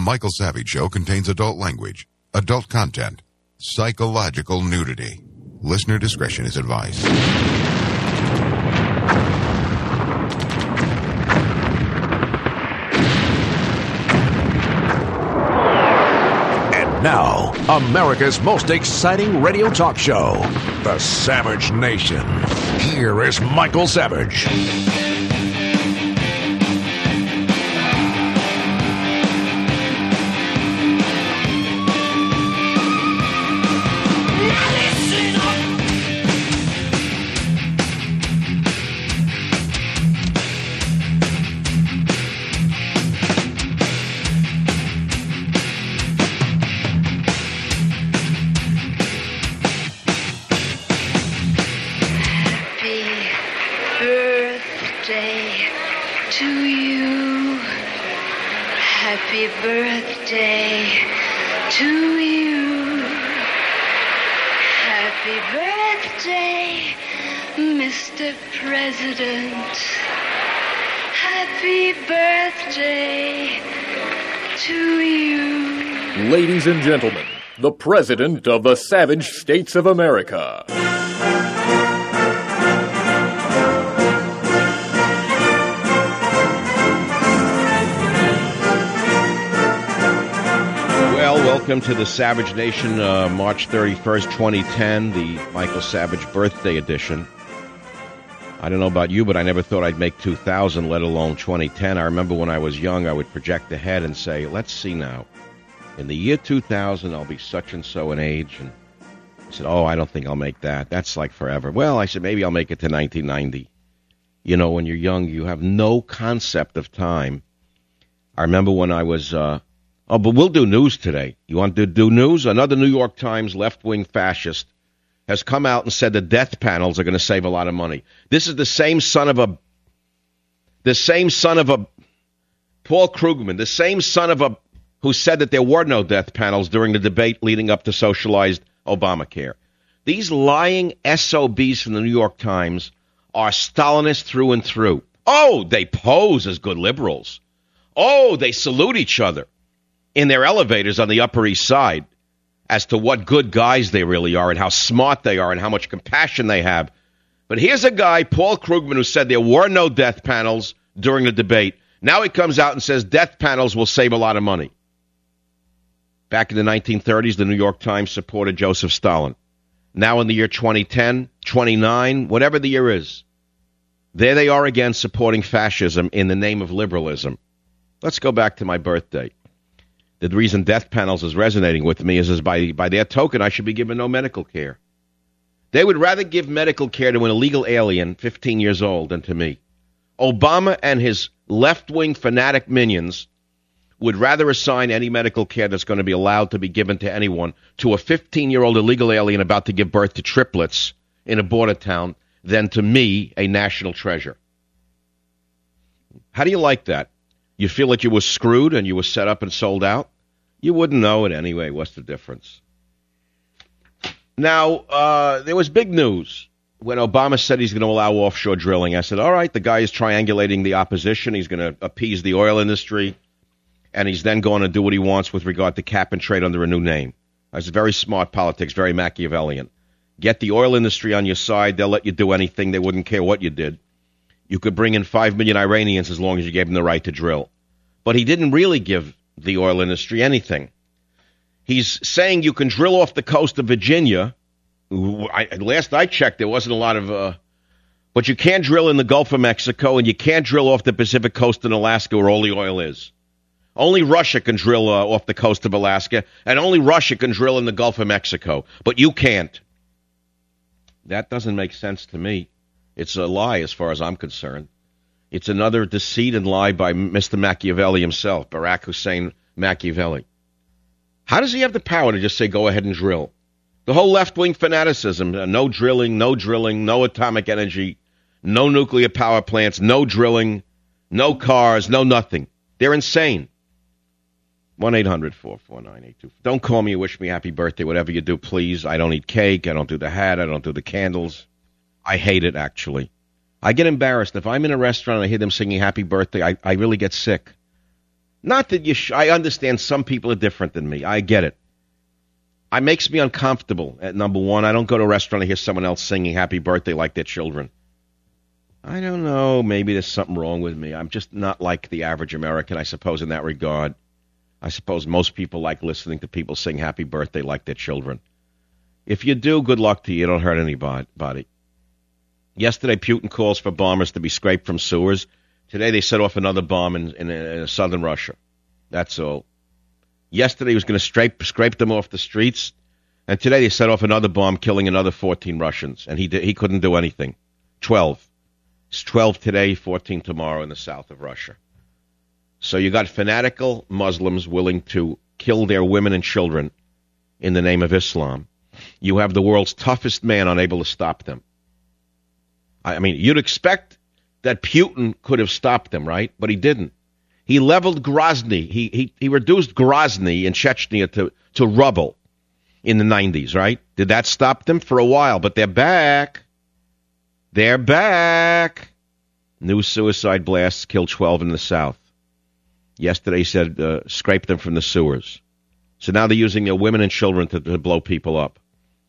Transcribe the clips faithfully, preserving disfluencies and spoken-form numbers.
Michael Savage Show contains adult language, adult content, psychological nudity. Listener discretion is advised. And now, America's most exciting radio talk show, The Savage Nation. Here is Michael Savage. Happy birthday to you. Happy birthday, Mister President. Happy birthday to you. Ladies and gentlemen, the President of the Savage States of America. Welcome to the Savage Nation, uh, March thirty-first, twenty ten, the Michael Savage birthday edition. I don't know about you, but I never thought I'd make two thousand, let alone twenty ten. I remember when I was young, I would project ahead and say, let's see now. In the year two thousand, I'll be such and so an age. And I said, oh, I don't think I'll make that. That's like forever. Well, I said, maybe I'll make it to nineteen ninety. You know, when you're young, you have no concept of time. I remember when I was... Uh, Oh, but we'll do news today. You want to do news? Another New York Times left-wing fascist has come out and said the death panels are going to save a lot of money. This is the same son of a, the same son of a, Paul Krugman, the same son of a, who said that there were no death panels during the debate leading up to socialized Obamacare. These lying S O Bs from the New York Times are Stalinist through and through. Oh, they pose as good liberals. Oh, they salute each other in their elevators on the Upper East Side as to what good guys they really are and how smart they are and how much compassion they have. But here's a guy, Paul Krugman, who said there were no death panels during the debate. Now he comes out and says death panels will save a lot of money. Back in the nineteen thirties, the New York Times supported Joseph Stalin. Now in the year twenty ten, twenty-nine, whatever the year is, there they are again supporting fascism in the name of liberalism. Let's go back to my birthday. The reason death panels is resonating with me is, is by, by their token, I should be given no medical care. They would rather give medical care to an illegal alien, fifteen years old, than to me. Obama and his left-wing fanatic minions would rather assign any medical care that's going to be allowed to be given to anyone to a fifteen-year-old illegal alien about to give birth to triplets in a border town than to me, a national treasure. How do you like that? You feel like you were screwed and you were set up and sold out? You wouldn't know it anyway. What's the difference? Now, uh, there was big news when Obama said he's going to allow offshore drilling. I said, all right, the guy is triangulating the opposition. He's going to appease the oil industry, and he's then going to do what he wants with regard to cap and trade under a new name. That's very smart politics, very Machiavellian. Get the oil industry on your side. They'll let you do anything. They wouldn't care what you did. You could bring in five million Iranians as long as you gave them the right to drill. But he didn't really give the oil industry anything. He's saying you can drill off the coast of Virginia. I, last I checked, there wasn't a lot of... Uh, but you can't drill in the Gulf of Mexico, and you can't drill off the Pacific coast in Alaska where all the oil is. Only Russia can drill uh, off the coast of Alaska, and only Russia can drill in the Gulf of Mexico. But you can't. That doesn't make sense to me. It's a lie as far as I'm concerned. It's another deceit and lie by Mister Machiavelli himself, Barack Hussein Machiavelli. How does he have the power to just say, go ahead and drill? The whole left-wing fanaticism, uh, no drilling, no drilling, no atomic energy, no nuclear power plants, no drilling, no cars, no nothing. They're insane. one eight hundred four four nine eight two. Don't call me and wish me happy birthday, whatever you do, please. I don't eat cake. I don't do the hat. I don't do the candles. I hate it, actually. I get embarrassed. If I'm in a restaurant and I hear them singing happy birthday, I, I really get sick. Not that you sh- I understand some people are different than me. I get it. It makes me uncomfortable, at number one. I don't go to a restaurant and hear someone else singing happy birthday like their children. I don't know. Maybe there's something wrong with me. I'm just not like the average American, I suppose, in that regard. I suppose most people like listening to people sing happy birthday like their children. If you do, good luck to you. You don't hurt anybody. Yesterday, Putin calls for bombers to be scraped from sewers. Today, they set off another bomb in, in, in southern Russia. That's all. Yesterday, he was going to scrape, scrape them off the streets. And today, they set off another bomb, killing another fourteen Russians. And he did, he couldn't do anything. twelve. It's twelve today, fourteen tomorrow in the south of Russia. So you got fanatical Muslims willing to kill their women and children in the name of Islam. You have the world's toughest man unable to stop them. I mean, you'd expect that Putin could have stopped them, right? But he didn't. He leveled Grozny. He he, he reduced Grozny in Chechnya to, to rubble in the nineties, right? Did that stop them? For a while, but they're back. They're back. New suicide blasts killed twelve in the south. Yesterday said uh, scrape them from the sewers. So now they're using their women and children to, to blow people up.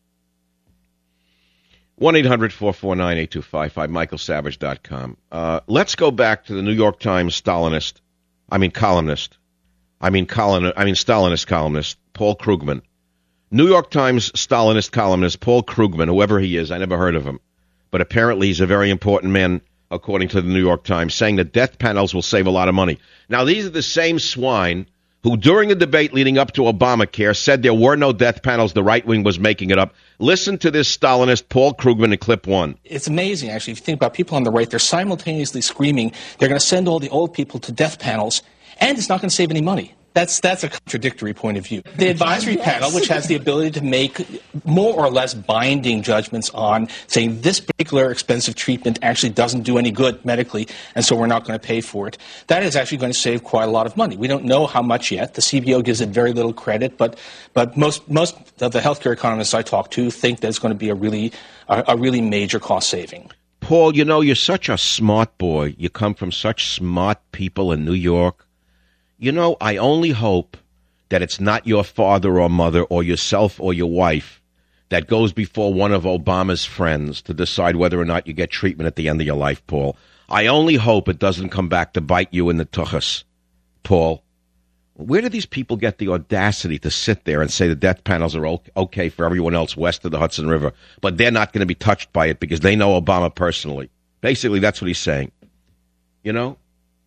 one eight hundred four four nine eight two five five, michael savage dot com. Uh, let's go back to the New York Times Stalinist, I mean columnist, I mean column, I mean Stalinist columnist, Paul Krugman. New York Times Stalinist columnist Paul Krugman, whoever he is, I never heard of him, but apparently he's a very important man, according to the New York Times, saying that death panels will save a lot of money. Now, these are the same swine who, during the debate leading up to Obamacare, said there were no death panels. The right wing was making it up. Listen to this Stalinist, Paul Krugman, in clip one. It's amazing, actually, if you think about people on the right, they're simultaneously screaming they're going to send all the old people to death panels, and it's not going to save any money. That's that's a contradictory point of view. The advisory yes. panel, which has the ability to make more or less binding judgments on saying this particular expensive treatment actually doesn't do any good medically, and so we're not going to pay for it, that is actually going to save quite a lot of money. We don't know how much yet. The C B O gives it very little credit, but but most most of the healthcare economists I talk to think that it's going to be a really a, a really major cost saving. Paul, you know, you're such a smart boy. You come from such smart people in New York. You know, I only hope that it's not your father or mother or yourself or your wife that goes before one of Obama's friends to decide whether or not you get treatment at the end of your life, Paul. I only hope it doesn't come back to bite you in the tuchus, Paul. Where do these people get the audacity to sit there and say the death panels are okay for everyone else west of the Hudson River, but they're not going to be touched by it because they know Obama personally? Basically, that's what he's saying. You know?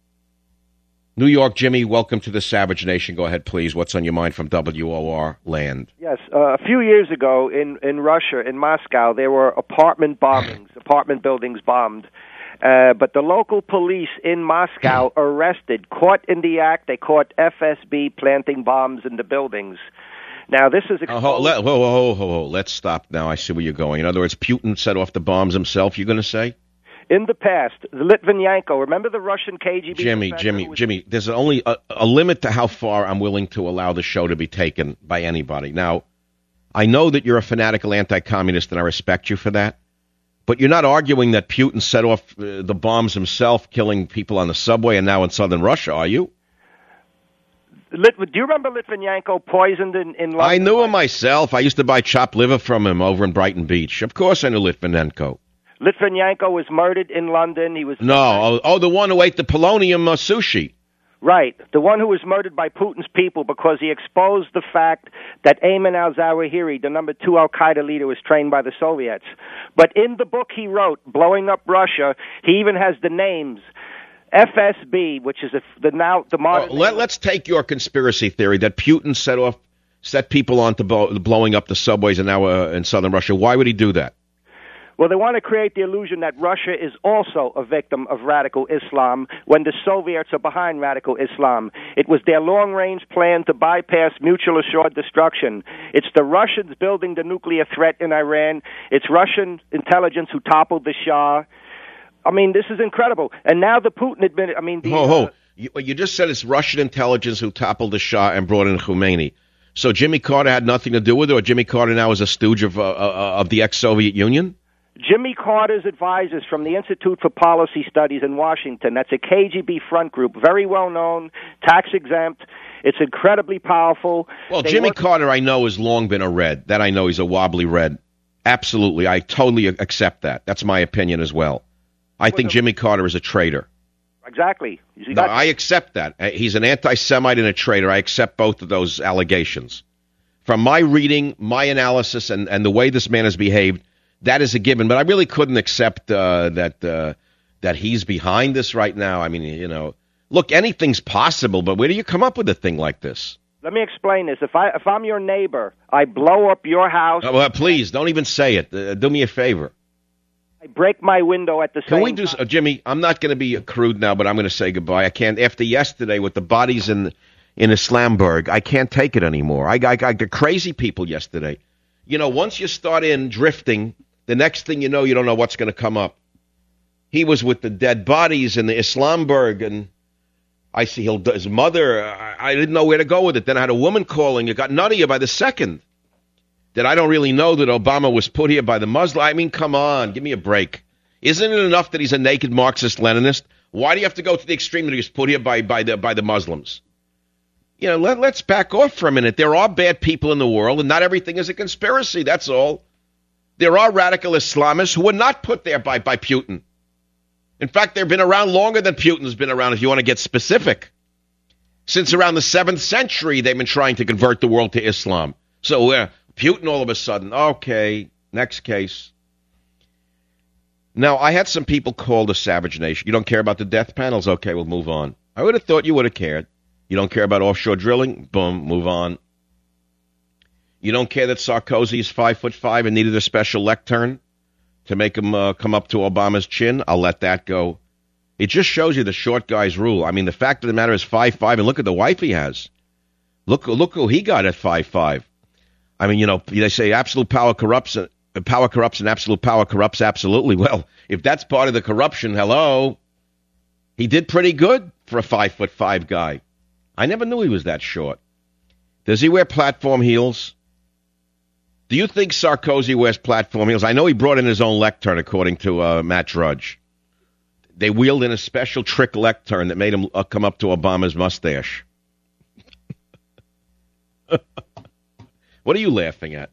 New York, Jimmy, welcome to the Savage Nation. Go ahead, please. What's on your mind from W O R land? Yes, uh, a few years ago in, in Russia, in Moscow, there were apartment bombings, apartment buildings bombed. Uh, but the local police in Moscow arrested, caught in the act, they caught F S B planting bombs in the buildings. Now, this is... Uh, whoa, whoa, whoa, whoa, whoa, let's stop now. I see where you're going. In other words, Putin set off the bombs himself, you're going to say? In the past, the Litvinenko, remember the Russian K G B? Jimmy, Jimmy, was... Jimmy, there's only a, a limit to how far I'm willing to allow the show to be taken by anybody. Now, I know that you're a fanatical anti-communist, and I respect you for that, but you're not arguing that Putin set off uh, the bombs himself, killing people on the subway and now in southern Russia, are you? Lit- do you remember Litvinenko poisoned in, in London? I knew him myself. I used to buy chopped liver from him over in Brighton Beach. Of course I knew Litvinenko. Litvinenko was murdered in London. He was no, oh, oh, the one who ate the polonium uh, sushi. Right, the one who was murdered by Putin's people because he exposed the fact that Ayman al-Zawahiri, the number two al-Qaeda leader, was trained by the Soviets. But in the book he wrote, Blowing Up Russia, he even has the names F S B, which is a, the now the modern. Oh, let, let's take your conspiracy theory that Putin set off, set people on to blow, blowing up the subways and now uh, in southern Russia. Why would he do that? Well, they want to create the illusion that Russia is also a victim of radical Islam when the Soviets are behind radical Islam. It was their long-range plan to bypass mutual assured destruction. It's the Russians building the nuclear threat in Iran. It's Russian intelligence who toppled the Shah. I mean, this is incredible. And now the Putin admitted, I mean... The, ho, ho. Uh, you, you just said it's Russian intelligence who toppled the Shah and brought in Khomeini. So Jimmy Carter had nothing to do with it, or Jimmy Carter now is a stooge of, uh, uh, of the ex-Soviet Union? Jimmy Carter's advisors from the Institute for Policy Studies in Washington. That's a K G B front group, very well known, tax exempt. It's incredibly powerful. Well, They Jimmy work- Carter, I know, has long been a red. That I know he's a wobbly red. Absolutely. I totally accept that. That's my opinion as well. I think Jimmy Carter is a traitor. Exactly. You No, got- I accept that. Uh, He's an anti-Semite and a traitor. I accept both of those allegations. From my reading, my analysis, and, and the way this man has behaved, that is a given. But I really couldn't accept uh, that uh, that he's behind this right now. I mean, you know, look, anything's possible, but where do you come up with a thing like this? Let me explain this. If I if I'm your neighbor, I blow up your house. Oh, well, please, don't even say it. Uh, do me a favor. I break my window at the Can same we do, time. uh, Jimmy? I'm not going to be crude now, but I'm going to say goodbye. I can't. After yesterday with the bodies in in Islamberg, I can't take it anymore. I got I, the crazy people yesterday. You know, once you start in drifting, the next thing you know, you don't know what's going to come up. He was with the dead bodies in the Islamberg, and I see he'll, his mother. I, I didn't know where to go with it. Then I had a woman calling. It got nuttier by the second. That I don't really know that Obama was put here by the Muslim. I mean, come on, give me a break. Isn't it enough that he's a naked Marxist-Leninist? Why do you have to go to the extreme that he was put here by, by, the, by the Muslims? You know, let, let's back off for a minute. There are bad people in the world, and not everything is a conspiracy, that's all. There are radical Islamists who were not put there by, by Putin. In fact, they've been around longer than Putin's been around, if you want to get specific. Since around the seventh century, they've been trying to convert the world to Islam. So uh, Putin all of a sudden, okay, next case. Now, I had some people call the Savage Nation. You don't care about the death panels? Okay, we'll move on. I would have thought you would have cared. You don't care about offshore drilling? Boom, move on. You don't care that Sarkozy is five foot five and needed a special lectern to make him uh, come up to Obama's chin? I'll let that go. It just shows you the short guy's rule. I mean, the fact of the matter is five five, and look at the wife he has. Look, look who he got at five five. I mean, you know, they say absolute power corrupts, uh, power corrupts and absolute power corrupts absolutely. Well, if that's part of the corruption, hello. He did pretty good for a five foot five guy. I never knew he was that short. Does he wear platform heels? Do you think Sarkozy wears platform heels? I know he brought in his own lectern, according to uh, Matt Drudge. They wheeled in a special trick lectern that made him uh, come up to Obama's mustache. What are you laughing at?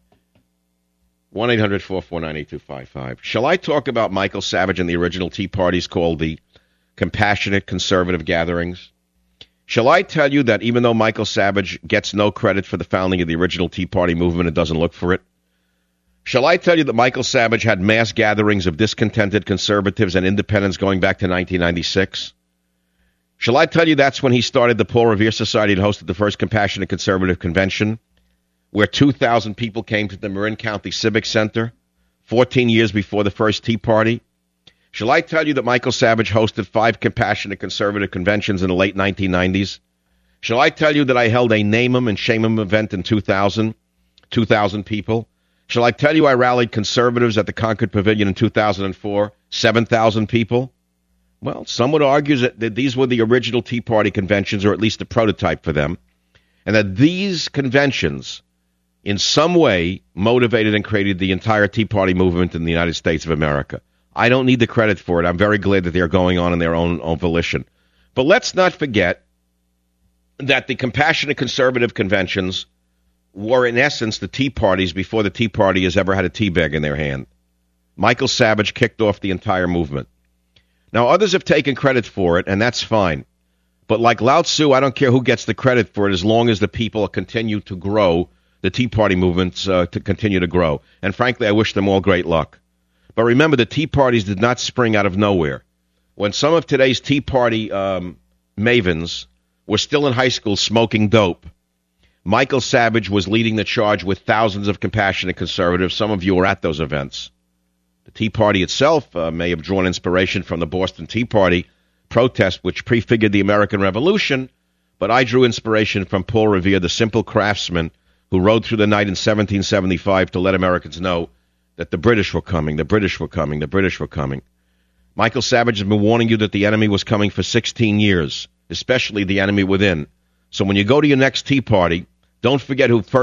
one eight hundred four four nine eight two five five. Shall I talk about Michael Savage and the original Tea Parties called the Compassionate Conservative Gatherings? Shall I tell you that even though Michael Savage gets no credit for the founding of the original Tea Party movement and doesn't look for it? Shall I tell you that Michael Savage had mass gatherings of discontented conservatives and independents going back to nineteen ninety-six? Shall I tell you that's when he started the Paul Revere Society and hosted the first Compassionate Conservative Convention, where two thousand people came to the Marin County Civic Center fourteen years before the first Tea Party? Shall I tell you that Michael Savage hosted five Compassionate Conservative Conventions in the late nineteen nineties? Shall I tell you that I held a Name 'em and Shame 'em event in two thousand, two thousand people? Shall I tell you I rallied conservatives at the Concord Pavilion in two thousand four, seven thousand people? Well, some would argue that, that these were the original Tea Party conventions, or at least a prototype for them, and that these conventions in some way motivated and created the entire Tea Party movement in the United States of America. I don't need the credit for it. I'm very glad that they're going on in their own, own volition. But let's not forget that the Compassionate Conservative Conventions were, in essence, the Tea Parties before the Tea Party has ever had a tea bag in their hand. Michael Savage kicked off the entire movement. Now, others have taken credit for it, and that's fine. But like Lao Tzu, I don't care who gets the credit for it as long as the people continue to grow, the Tea Party movements uh, to continue to grow. And frankly, I wish them all great luck. But remember, the Tea Parties did not spring out of nowhere. When some of today's Tea Party um, mavens were still in high school smoking dope, Michael Savage was leading the charge with thousands of compassionate conservatives. Some of you were at those events. The Tea Party itself uh, may have drawn inspiration from the Boston Tea Party protest, which prefigured the American Revolution, but I drew inspiration from Paul Revere, the simple craftsman who rode through the night in seventeen seventy-five to let Americans know that the British were coming, the British were coming, the British were coming. Michael Savage has been warning you that the enemy was coming for sixteen years, especially the enemy within. So when you go to your next Tea Party, don't forget who first raised the alarm. I'll be right back. Savage. one eight hundred four four nine eight two five five. Shall I tell you that Michael Savage had mass gatherings of discontented conservatives and independents going back to nineteen ninety-six? Shall I tell you that even though Michael Savage gets no credit for the founding of the original Tea Party movement and doesn't look for it? Shall I tell you that Michael Savage had mass gatherings of discontented conservatives and independents going back to nineteen ninety-six? Savage.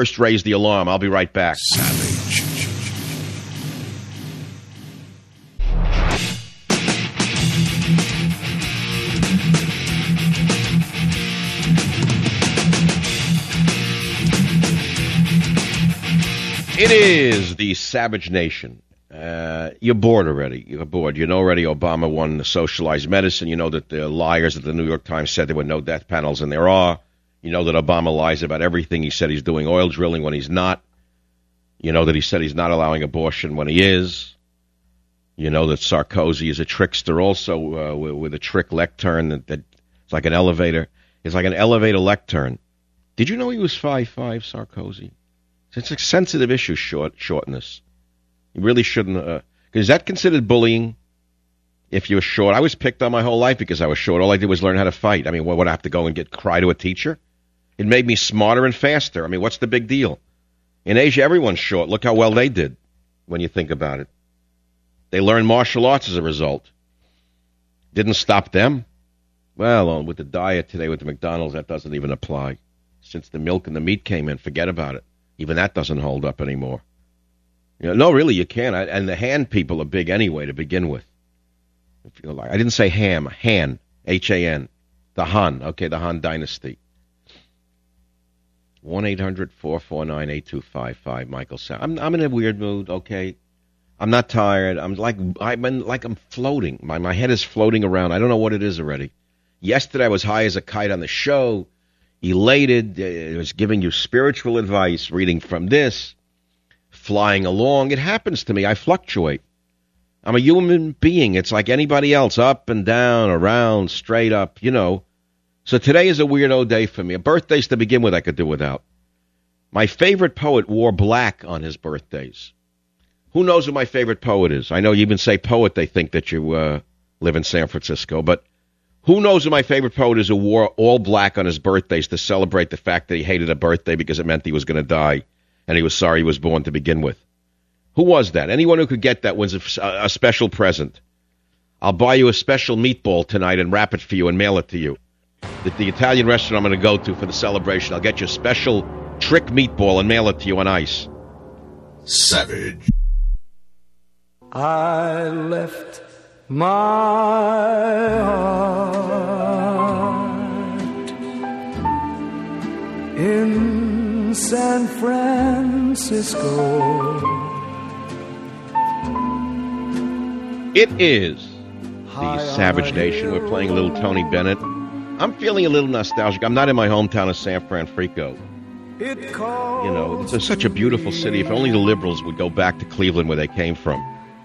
It is the Savage Nation. Uh, you're bored already. You're bored. You know already Obama won the socialized medicine. You know that the liars at the New York Times said there were no death panels, and there are. You know that Obama lies about everything. He said he's doing oil drilling when he's not. You know that he said he's not allowing abortion when he is. You know that Sarkozy is a trickster also uh, with, with a trick lectern that, that it's like an elevator. It's like an elevator lectern. Did you know he was five five, Sarkozy? It's a sensitive issue, short shortness. You really shouldn't. Uh, is that considered bullying? If you were short, I was picked on my whole life because I was short. All I did was learn how to fight. I mean, what would I have to go and get cry to a teacher? It made me smarter and faster. I mean, what's the big deal? In Asia, everyone's short. Look how well they did when you think about it. They learned martial arts as a result. Didn't stop them. Well, with the diet today with the McDonald's, that doesn't even apply. Since the milk and the meat came in, forget about it. Even that doesn't hold up anymore. You know, no, really, you can't. I, and the Han people are big anyway to begin with. If you like, I didn't say ham, Han, H A N, the Han. Okay, the Han dynasty. one eight hundred four four nine eight two five five, Michael Sam. I'm I'm in a weird mood. Okay, I'm not tired. I'm like I've been like I'm floating. My my head is floating around. I don't know what it is already. Yesterday I was high as a kite on the show. Elated, uh, was giving you spiritual advice, reading from this, flying along. It happens to me. I fluctuate. I'm a human being. It's like anybody else, up and down, around, straight up, you know. So today is a weirdo day for me. Birthdays to begin with I could do without. My favorite poet wore black on his birthdays. Who knows who my favorite poet is? I know you even say poet, they think that you uh, live in San Francisco, but who knows who my favorite poet is who wore all black on his birthdays to celebrate the fact that he hated a birthday because it meant he was going to die and he was sorry he was born to begin with? Who was that? Anyone who could get that wins a, a special present. I'll buy you a special meatball tonight and wrap it for you and mail it to you. The, the Italian restaurant I'm going to go to for the celebration, I'll get you a special trick meatball and mail it to you on ice. Savage. I left my heart in San Francisco. It is the Savage Nation. We're playing a little Tony Bennett. I'm feeling a little nostalgic. I'm not in my hometown of San Francisco. You know, it's such a beautiful city. If only the liberals would go back to Cleveland where they came from.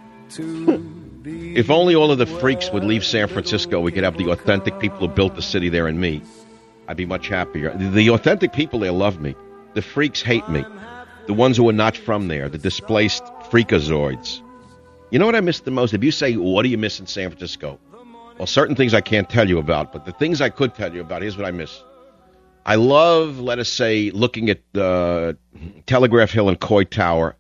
If only all of the freaks would leave San Francisco, we could have the authentic people who built the city there and me. I'd be much happier. The authentic people there love me. The freaks hate me. The ones who are not from there, the displaced freakazoids. You know what I miss the most? If you say, what do you miss in San Francisco? Well, certain things I can't tell you about, but the things I could tell you about, here's what I miss. I love, let us say, looking at uh, Telegraph Hill and Coy Tower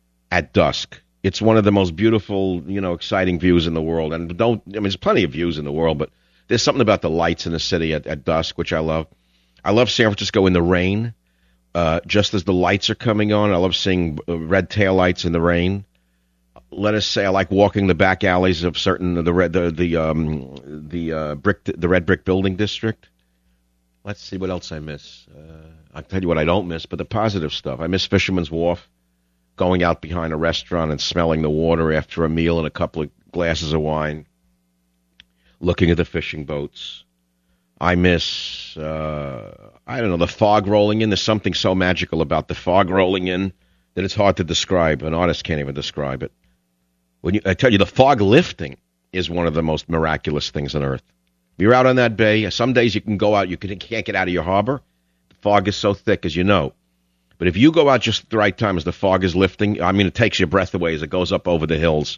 at dusk. It's one of the most beautiful, you know, exciting views in the world. And don't, I mean, there's plenty of views in the world, but there's something about the lights in the city at, at dusk, which I love. I love San Francisco in the rain, uh, just as the lights are coming on. I love seeing red taillights in the rain. Let us say I like walking the back alleys of certain the red the the um the uh, brick the red brick building district. Let's see what else I miss. Uh, I'll tell you what I don't miss, but the positive stuff. I miss Fisherman's Wharf. Going out behind a restaurant and smelling the water after a meal and a couple of glasses of wine, looking at the fishing boats. I miss, uh, I don't know, the fog rolling in. There's something so magical about the fog rolling in that it's hard to describe. An artist can't even describe it. When you, I tell you, the fog lifting is one of the most miraculous things on earth. If you're out on that bay, some days you can go out, you can't get out of your harbor. The fog is so thick, as you know. But if you go out just at the right time as the fog is lifting, I mean, it takes your breath away as it goes up over the hills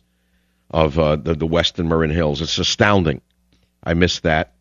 of uh, the, the western Marin Hills. It's astounding. I miss that.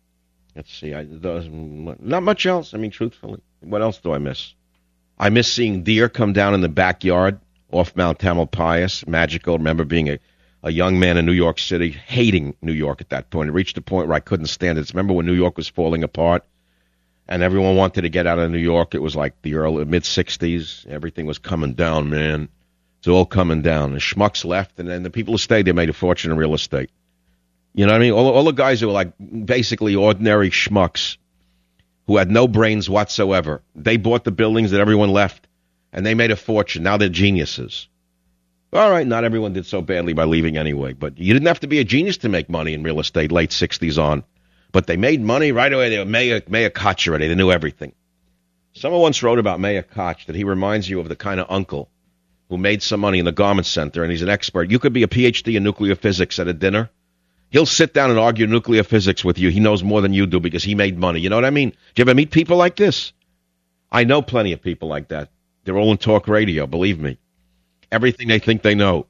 Let's see. I, the, not much else. I mean, truthfully. What else do I miss? I miss seeing deer come down in the backyard off Mount Tamalpais. Magical. I remember being a, a young man in New York City, hating New York at that point. It reached a point where I couldn't stand it. Remember when New York was falling apart? And everyone wanted to get out of New York. It was like the early mid-sixties. Everything was coming down, man. It's all coming down. And schmucks left, and then the people who stayed, they made a fortune in real estate. You know what I mean? All, all the guys who were like basically ordinary schmucks who had no brains whatsoever, they bought the buildings that everyone left, And they made a fortune. Now they're geniuses. All right, not everyone did so badly by leaving anyway, but you didn't have to be a genius to make money in real estate, late sixties on. But they made money right away. They were Mayor, Mayor Koch already. They knew everything. Someone once wrote about Mayor Koch that he reminds you of the kind of uncle who made some money in the garment center, and he's an expert. You could be a P H D in nuclear physics at a dinner. He'll sit down and argue nuclear physics with you. He knows more than you do because he made money. You know what I mean? Do you ever meet people like this? I know plenty of people like that. They're all in talk radio, believe me. Everything they think they know.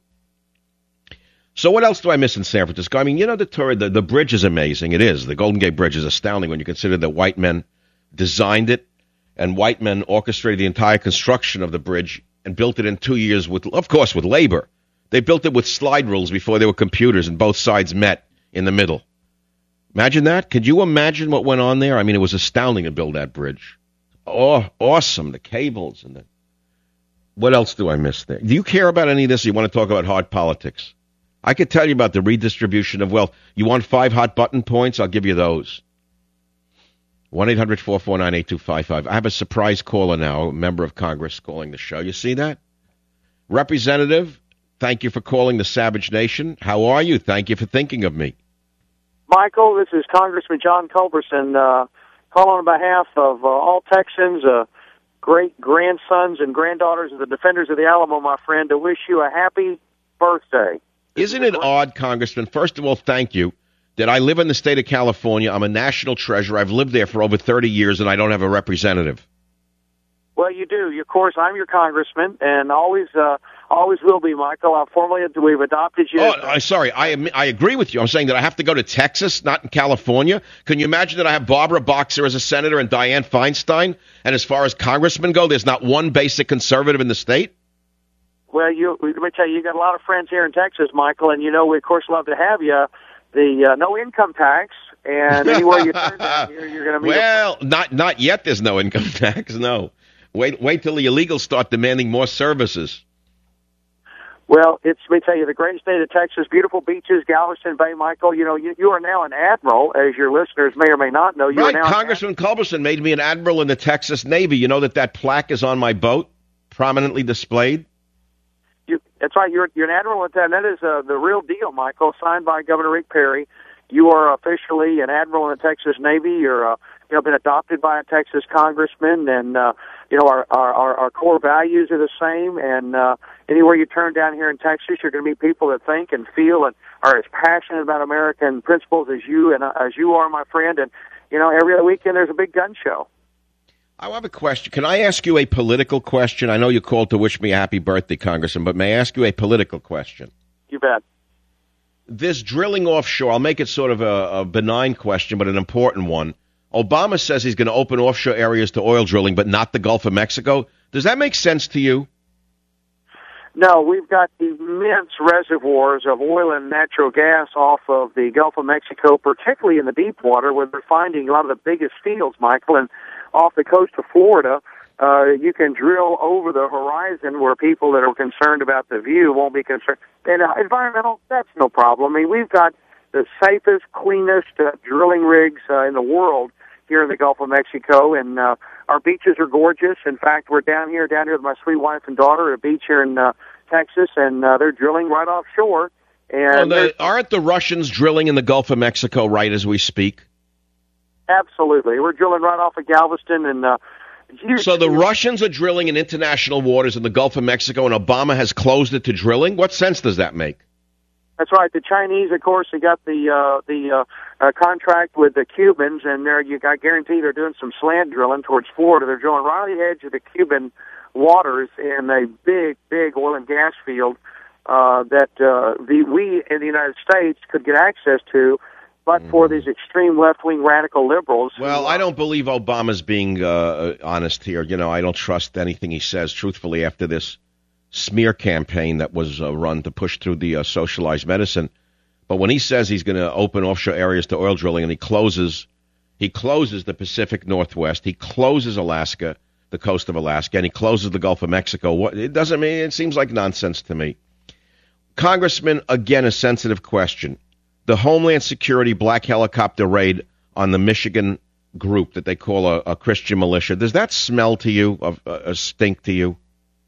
So what else do I miss in San Francisco? I mean, you know, the tour, the, the bridge is amazing. It is. The Golden Gate Bridge is astounding when you consider that white men designed it and white men orchestrated the entire construction of the bridge and built it in two years, with, of course, with labor. They built it with slide rules before there were computers and both sides met in the middle. Imagine that. Could you imagine what went on there? I mean, it was astounding to build that bridge. Oh, awesome. The cables and the... What else do I miss there? Do you care about any of this? Or you want to talk about hard politics? I could tell you about the redistribution of wealth. You want five hot button points? I'll give you those. one eight hundred four four nine eight two five five. I have a surprise caller now, a member of Congress calling the show. You see that? Representative, thank you for calling the Savage Nation. How are you? Thank you for thinking of me. Michael, this is Congressman John Culberson uh, calling on behalf of uh, all Texans, uh, great grandsons and granddaughters of the Defenders of the Alamo, my friend, to wish you a happy birthday. Isn't it odd, Congressman? First of all, thank you. That I live in the state of California. I'm a national treasure. I've lived there for over thirty years, and I don't have a representative. Well, you do. Of course, I'm your congressman, and always uh, always will be, Michael. I'm formally, we've adopted you. Oh, I'm sorry. I I agree with you. I'm saying that I have to go to Texas, not in California. Can you imagine that I have Barbara Boxer as a senator and Dianne Feinstein? And as far as congressmen go, there's not one basic conservative in the state? Well, you, let me tell you, you got a lot of friends here in Texas, Michael, and you know we, of course, love to have you. The uh, no income tax, and anywhere you turn down here, you're going to meet. Well, a- not not yet. There's no income tax. No, wait wait till the illegals start demanding more services. Well, it's let me tell you, the great state of Texas, beautiful beaches, Galveston Bay, Michael. You know, you, you are now an admiral, as your listeners may or may not know. You right, are now Congressman Culberson made me an admiral in the Texas Navy. You know that that plaque is on my boat, prominently displayed. You, that's right. You're you're an admiral at that, and that is uh, the real deal, Michael. Signed by Governor Rick Perry. You are officially an admiral in the Texas Navy. You're uh, you know been adopted by a Texas congressman, and uh, you know our, our our core values are the same. And uh, anywhere you turn down here in Texas, you're going to meet people that think and feel and are as passionate about American principles as you and uh, as you are, my friend. And you know every other weekend there's a big gun show. I have a question. Can I ask you a political question? I know you called to wish me a happy birthday, Congressman, but may I ask you a political question? You bet. This drilling offshore, I'll make it sort of a, a benign question, but an important one. Obama says he's going to open offshore areas to oil drilling, but not the Gulf of Mexico. Does that make sense to you? No, we've got immense reservoirs of oil and natural gas off of the Gulf of Mexico, particularly in the deep water, where they're finding a lot of the biggest fields, Michael. And off the coast of Florida, uh, you can drill over the horizon where people that are concerned about the view won't be concerned. And uh, environmental, that's no problem. I mean, we've got the safest, cleanest uh, drilling rigs uh, in the world here in the Gulf of Mexico, and uh, our beaches are gorgeous. In fact, we're down here, down here with my sweet wife and daughter at a beach here in uh, Texas, and uh, they're drilling right offshore. And well, the, aren't the Russians drilling in the Gulf of Mexico right as we speak? Absolutely. We're drilling right off of Galveston. and uh, you, So the Russians are drilling in international waters in the Gulf of Mexico, and Obama has closed it to drilling? What sense does that make? That's right. The Chinese, of course, they got the uh, the uh, uh, contract with the Cubans, and they're, you, I guarantee they're doing some slant drilling towards Florida. They're drilling right on the edge of the Cuban waters in a big, big oil and gas field uh, that uh, the, we in the United States could get access to, but for these extreme left-wing radical liberals. Well, I don't believe Obama's being uh, honest here. You know, I don't trust anything he says, truthfully, after this smear campaign that was uh, run to push through the uh, socialized medicine. But when he says he's going to open offshore areas to oil drilling, and he closes he closes the Pacific Northwest, he closes Alaska, the coast of Alaska, and he closes the Gulf of Mexico, what, it doesn't mean, it seems like nonsense to me. Congressman, again, a sensitive question. The Homeland Security black helicopter raid on the Michigan group that they call a, a Christian militia, does that smell to you, of a, a stink to you?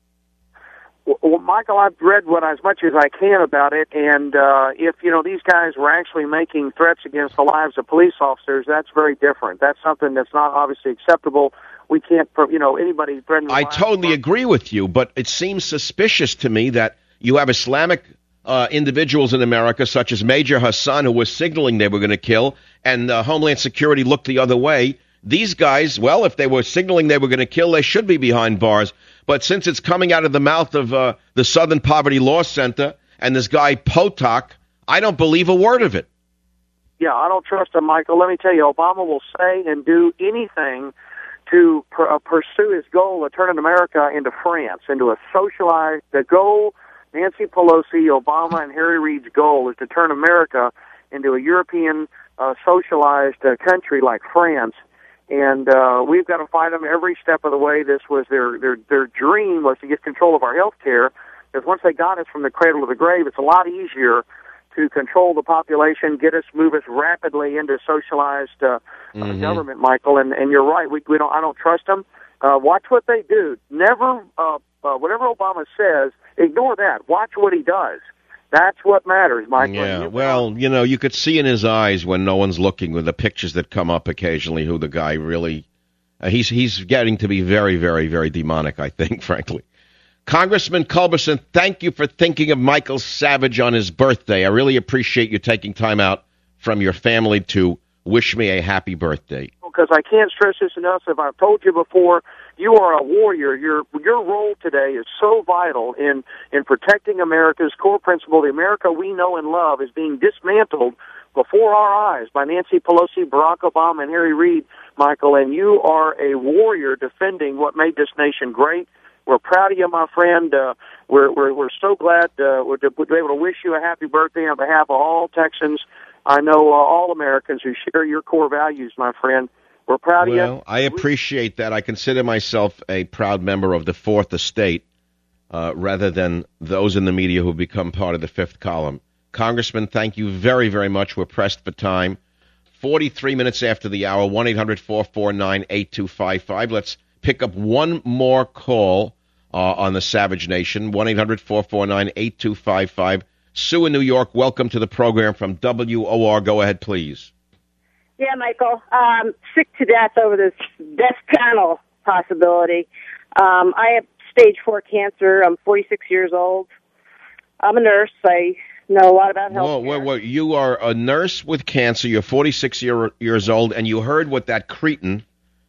Well, Michael, I've read what as much as I can about it, and uh, if you know these guys were actually making threats against the lives of police officers, that's very different. That's something that's not obviously acceptable. We can't, you know, anybody threatening. I totally agree with you, but it seems suspicious to me that you have Islamic uh, individuals in America, such as Major Hassan, who was signaling they were going to kill, and uh, Homeland Security looked the other way. These guys, well, if they were signaling they were going to kill, they should be behind bars. But since it's coming out of the mouth of uh, the Southern Poverty Law Center and this guy Potok, I don't believe a word of it. Yeah, I don't trust him, Michael. Let me tell you, Obama will say and do anything to pr- uh, pursue his goal of turning America into France, into a socialized, the goal, Nancy Pelosi, Obama, and Harry Reid's goal is to turn America into a European uh, socialized uh, country like France. And uh, we've got to fight them every step of the way. This was their, their, their dream was to get control of our health care, because once they got us from the cradle to the grave, it's a lot easier to control the population, get us, move us rapidly into socialized uh, mm-hmm. uh, government, Michael. And, and you're right, we, we don't. I don't trust them. Uh, watch what they do. Never, uh, uh, whatever Obama says, ignore that. Watch what he does. That's what matters, Michael. Yeah, well, you know, you could see in his eyes when no one's looking with the pictures that come up occasionally who the guy really, uh, he's he's getting to be very, very, very demonic, I think, frankly. Congressman Culberson, thank you for thinking of Michael Savage on his birthday. I really appreciate you taking time out from your family to wish me a happy birthday. Because I can't stress this enough. If I've told you before, you are a warrior. Your your role today is so vital in, in protecting America's core principle. The America we know and love is being dismantled before our eyes by Nancy Pelosi, Barack Obama, and Harry Reid, Michael. And you are a warrior defending what made this nation great. We're proud of you, my friend. Uh, we're, we're we're so glad uh, we're to be able to wish you a happy birthday on behalf of all Texans. I know uh, all Americans who share your core values, my friend. We're proud of you. Well, I appreciate that. I consider myself a proud member of the Fourth Estate, uh, rather than those in the media who become part of the Fifth Column. Congressman, thank you very, very much. We're pressed for time. forty-three minutes after the hour, one eight hundred four four nine eight two five five. Let's pick up one more call uh, on the Savage Nation, one eight hundred four four nine eight two five five. Sue in New York, welcome to the program from W O R. Go ahead, please. Yeah, Michael, um, sick to death over this death panel possibility. Um, I have stage four cancer. I'm forty-six years old. I'm a nurse. I know a lot about health Whoa, whoa, whoa. You are a nurse with cancer. You're forty-six year, years old, and you heard what that cretin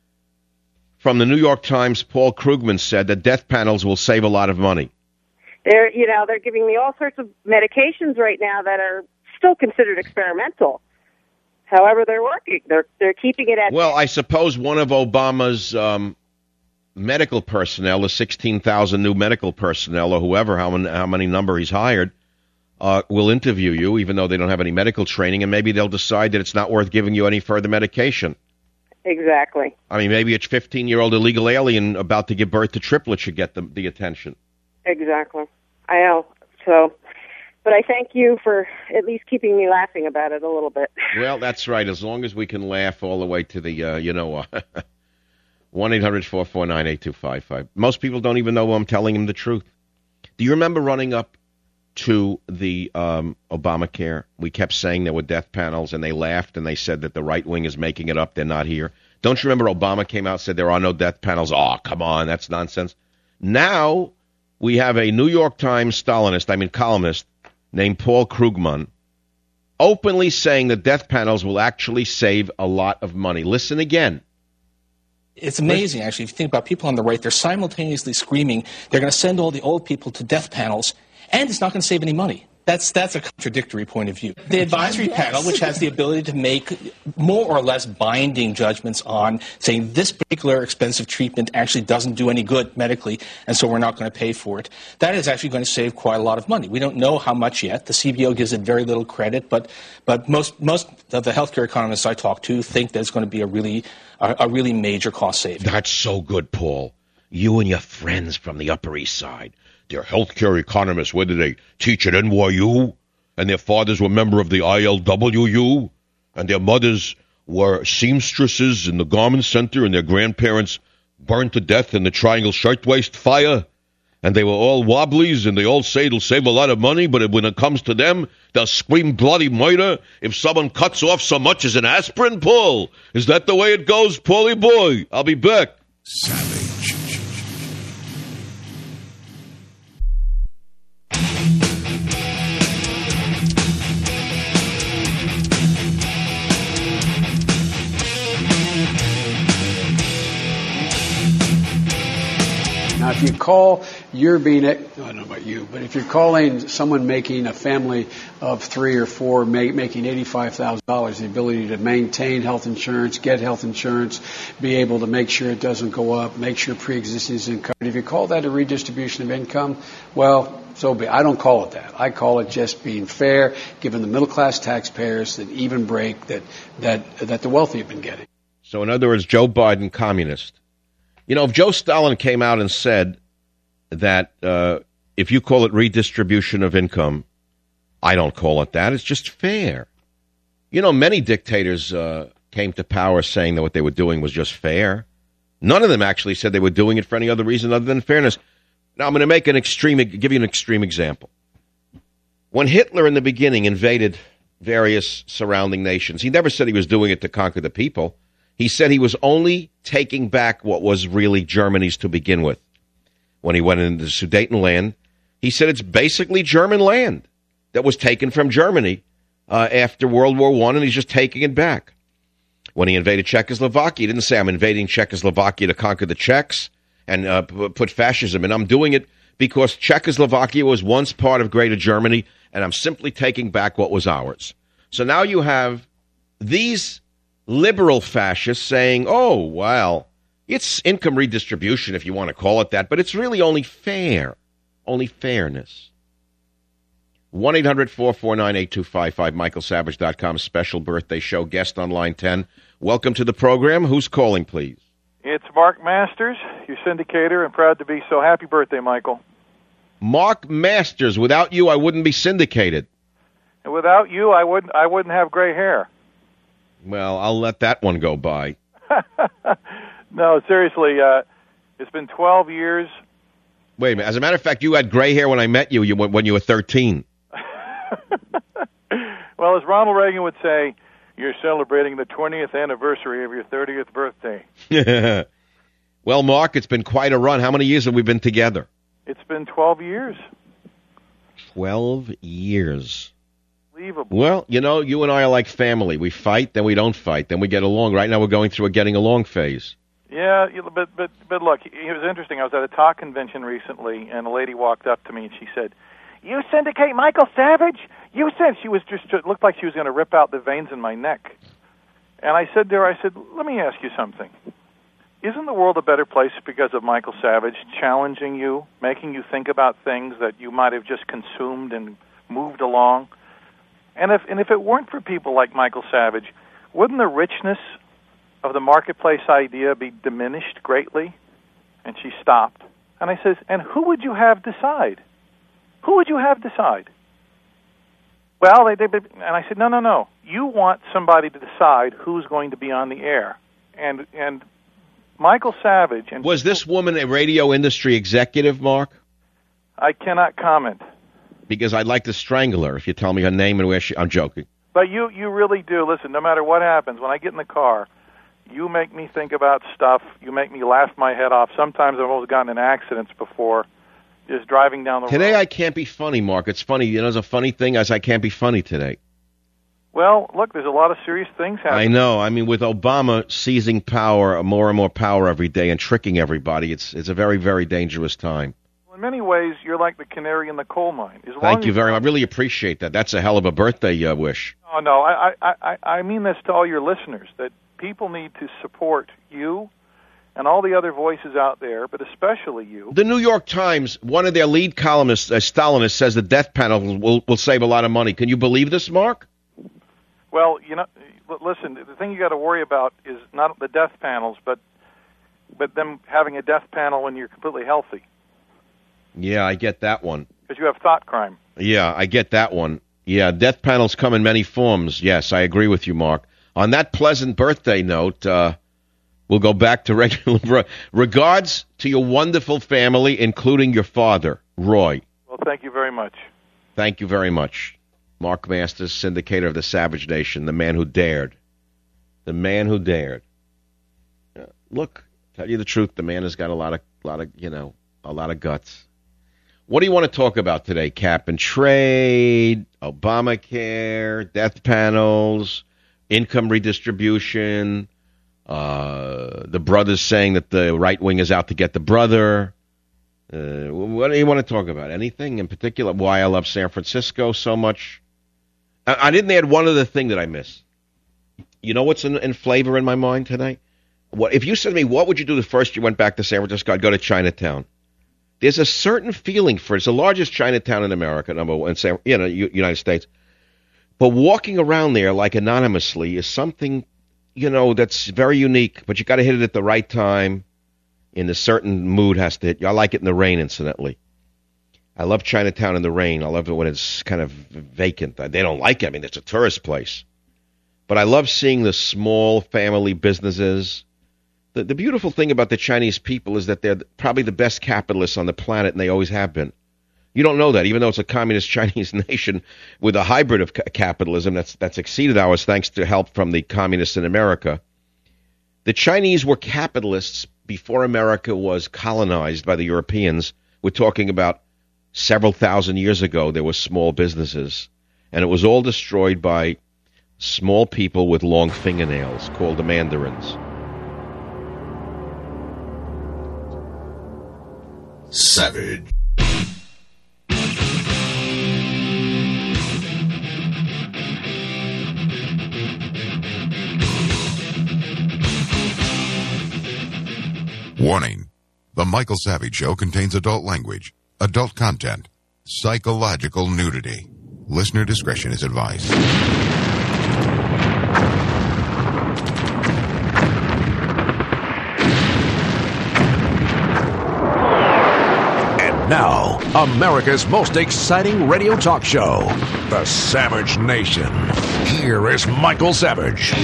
from the New York Times, Paul Krugman, said, that death panels will save a lot of money. They're, you know, they're giving me all sorts of medications right now that are still considered experimental. However, they're working. They're they're keeping it at. Well, I suppose one of Obama's um, medical personnel, the sixteen thousand new medical personnel, or whoever, how many, how many number he's hired, uh, will interview you, even though they don't have any medical training, and maybe they'll decide that it's not worth giving you any further medication. Exactly. I mean, maybe a fifteen-year-old illegal alien about to give birth to triplets should get the, the attention. Exactly. I know. So. But I thank you for at least keeping me laughing about it a little bit. Well, that's right. As long as we can laugh all the way to the, uh, you know, uh, one eight hundred four four nine eight two five five. Most people don't even know I'm telling them the truth. Do you remember running up to the um, Obamacare? We kept saying there were death panels, and they laughed, and they said that the right wing is making it up. They're not here. Don't you remember Obama came out and said there are no death panels? Oh, come on. That's nonsense. Now we have a New York Times Stalinist, I mean columnist, named Paul Krugman, openly saying that death panels will actually save a lot of money. Listen again. It's amazing, actually, if you think about people on the right, they're simultaneously screaming they're going to send all the old people to death panels, and it's not going to save any money. That's that's a contradictory point of view. The advisory yes. panel, which has the ability to make more or less binding judgments on saying this particular expensive treatment actually doesn't do any good medically, and so we're not going to pay for it, that is actually going to save quite a lot of money. We don't know how much yet. The C B O gives it very little credit, but but most most of the healthcare economists I talk to think that it's going to be a really a, a really major cost saving. That's so good, Paul. You and your friends from the Upper East Side. They're healthcare economists. Where did they teach at N Y U? And their fathers were member of the I L W U? And their mothers were seamstresses in the garment center, and their grandparents burned to death in the Triangle Shirtwaist Fire? And they were all wobblies, and they all say it'll save a lot of money, but when it comes to them, they'll scream bloody murder if someone cuts off so much as an aspirin pull. Is that the way it goes, Paulie boy? I'll be back. Savage. Now, if you call, you're being, I don't know about you, but if you're calling someone making a family of three or four, make, making eighty-five thousand dollars, the ability to maintain health insurance, get health insurance, be able to make sure it doesn't go up, make sure pre-existing is covered. If you call that a redistribution of income, well, so be it. I don't call it that. I call it just being fair, given the middle-class taxpayers that even break that, that, that the wealthy have been getting. So in other words, Joe Biden, communist. You know, if Joe Stalin came out and said that uh, if you call it redistribution of income, I don't call it that. It's just fair. You know, many dictators uh, came to power saying that what they were doing was just fair. None of them actually said they were doing it for any other reason other than fairness. Now, I'm going to make an extreme, give you an extreme example. When Hitler in the beginning invaded various surrounding nations, he never said he was doing it to conquer the people. He said he was only taking back what was really Germany's to begin with. When he went into the Sudetenland, he said it's basically German land that was taken from Germany uh, after World War One, and he's just taking it back. When he invaded Czechoslovakia, he didn't say, I'm invading Czechoslovakia to conquer the Czechs and uh, p- put fascism, and I'm doing it because Czechoslovakia was once part of Greater Germany, and I'm simply taking back what was ours. So now you have these liberal fascists saying, oh, well, it's income redistribution if you want to call it that, but it's really only fair, only fairness. one eight hundred four four nine eight two five five, michael savage dot com, special birthday show, guest on line ten. Welcome to the program. Who's calling, please? It's Mark Masters, your syndicator, and proud to be so. Happy birthday, Michael. Mark Masters. Without you, I wouldn't be syndicated. And without you, I wouldn't, I wouldn't have gray hair. Well, I'll let that one go by. No, seriously, uh, it's been twelve years. Wait a minute. As a matter of fact, you had gray hair when I met you, you when you were thirteen. Well, as Ronald Reagan would say, you're celebrating the twentieth anniversary of your thirtieth birthday. Well, Mark, it's been quite a run. How many years have we been together? It's been twelve years. twelve years. Unbelievable. Well, you know, you and I are like family. We fight, then we don't fight, then we get along. Right now we're going through a getting along phase. Yeah, but but but look, it was interesting. I was at a talk convention recently, and a lady walked up to me, and she said, "You syndicate Michael Savage?" You said she was just it looked like she was going to rip out the veins in my neck. And I said to her, I said, "Let me ask you something. Isn't the world a better place because of Michael Savage challenging you, making you think about things that you might have just consumed and moved along? And if and if it weren't for people like Michael Savage, wouldn't the richness of the marketplace idea be diminished greatly?" And she stopped. And I says, "And who would you have decide? Who would you have decide?" Well, they, they, they and I said, "No, no, no. You want somebody to decide who's going to be on the air." And and Michael Savage and was this woman a radio industry executive, Mark? I cannot comment. Because I'd like to strangle her if you tell me her name and where she... I'm joking. But you, you really do. Listen, no matter what happens, when I get in the car, you make me think about stuff. You make me laugh my head off. Sometimes I've almost gotten in accidents before just driving down the today, road. Today I can't be funny, Mark. It's funny. You know, there's a funny thing as I can't be funny today. Well, look, there's a lot of serious things happening. I know. I mean, with Obama seizing power, more and more power every day and tricking everybody, it's it's a very, very dangerous time. In many ways, you're like the canary in the coal mine. As Thank you very much. I really appreciate that. That's a hell of a birthday uh, wish. Oh, no, I, I, I, I mean this to all your listeners, that people need to support you and all the other voices out there, but especially you. The New York Times, one of their lead columnists, uh, Stalinist, says the death penalty will, will save a lot of money. Can you believe this, Mark? Well, you know, listen, the thing you got to worry about is not the death panels, but but them having a death panel when you're completely healthy. Yeah, I get that one. Because you have thought crime. Yeah, I get that one. Yeah, death panels come in many forms. Yes, I agree with you, Mark. On that pleasant birthday note, uh, We'll go back to regular. Regards to your wonderful family, including your father, Roy. Well, thank you very much. Thank you very much. Mark Masters, syndicator of the Savage Nation, the man who dared. The man who dared. Uh, look, tell you the truth, the man has got a lot of, lot of, you know, a lot of guts. What do you want to talk about today? Cap and trade, Obamacare, death panels, income redistribution, uh, the brothers saying that the right wing is out to get the brother. Uh, what do you want to talk about? Anything in particular? Why I love San Francisco so much? I, I didn't add one other thing that I miss. You know what's in, in flavor in my mind today? What if you said to me, what would you do the first you went back to San Francisco? I'd go to Chinatown. There's a certain feeling for it. It's the largest Chinatown in America, number one, in you know, United States. But walking around there like anonymously is something, you know, that's very unique. But you got to hit it at the right time. In a certain mood has to hit you. I like it in the rain, incidentally. I love Chinatown in the rain. I love it when it's kind of vacant. They don't like it. I mean, it's a tourist place. But I love seeing the small family businesses. The, the beautiful thing about the Chinese people is that they're probably the best capitalists on the planet, and they always have been. You don't know that, even though it's a communist Chinese nation with a hybrid of ca- capitalism that's that's exceeded ours thanks to help from the communists in America. The Chinese were capitalists before America was colonized by the Europeans. We're talking about several thousand years ago. There were small businesses, and it was all destroyed by small people with long fingernails called the mandarins. Savage. Warning. The Michael Savage Show contains adult language, adult content, psychological nudity. Listener discretion is advised. And now, America's most exciting radio talk show, The Savage Nation. Here is Michael Savage.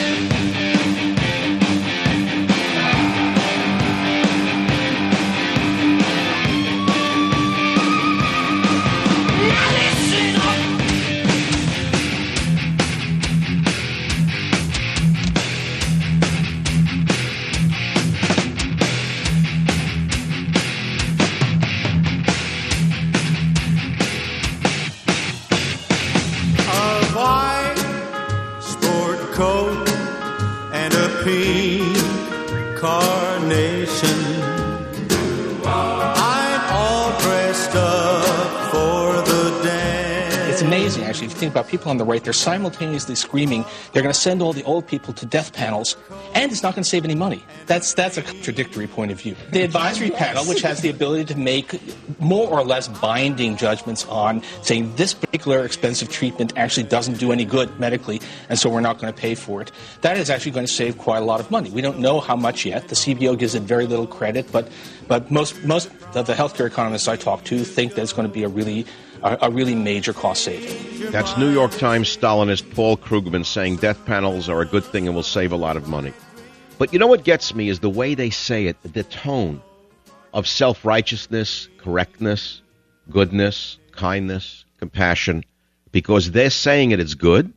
About people on the right, they're simultaneously screaming they're going to send all the old people to death panels, and it's not going to save any money. That's that's a contradictory point of view. The advisory panel, which has the ability to make more or less binding judgments on saying this particular expensive treatment actually doesn't do any good medically, and so we're not going to pay for it, that is actually going to save quite a lot of money. We don't know how much yet. The C B O gives it very little credit, but but most most of the healthcare economists I talk to think that it's going to be a really a, a really major cost saving. That's New York Times Stalinist Paul Krugman saying death panels are a good thing and will save a lot of money. But you know what gets me is the way they say it, the tone of self-righteousness, correctness, goodness, kindness, compassion, because they're saying it is good.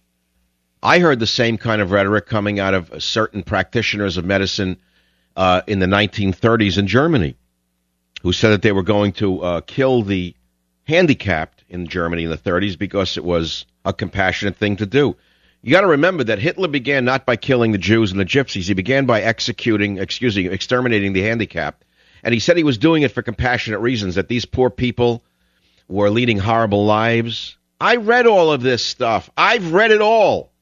I heard the same kind of rhetoric coming out of certain practitioners of medicine uh, in the nineteen thirties in Germany, who said that they were going to uh, kill the handicapped in Germany in the thirties because it was a compassionate thing to do. You got to remember that Hitler began not by killing the Jews and the Gypsies. He began by executing, excuse me, exterminating the handicapped. And he said he was doing it for compassionate reasons, that these poor people were leading horrible lives. I read all of this stuff. I've read it all.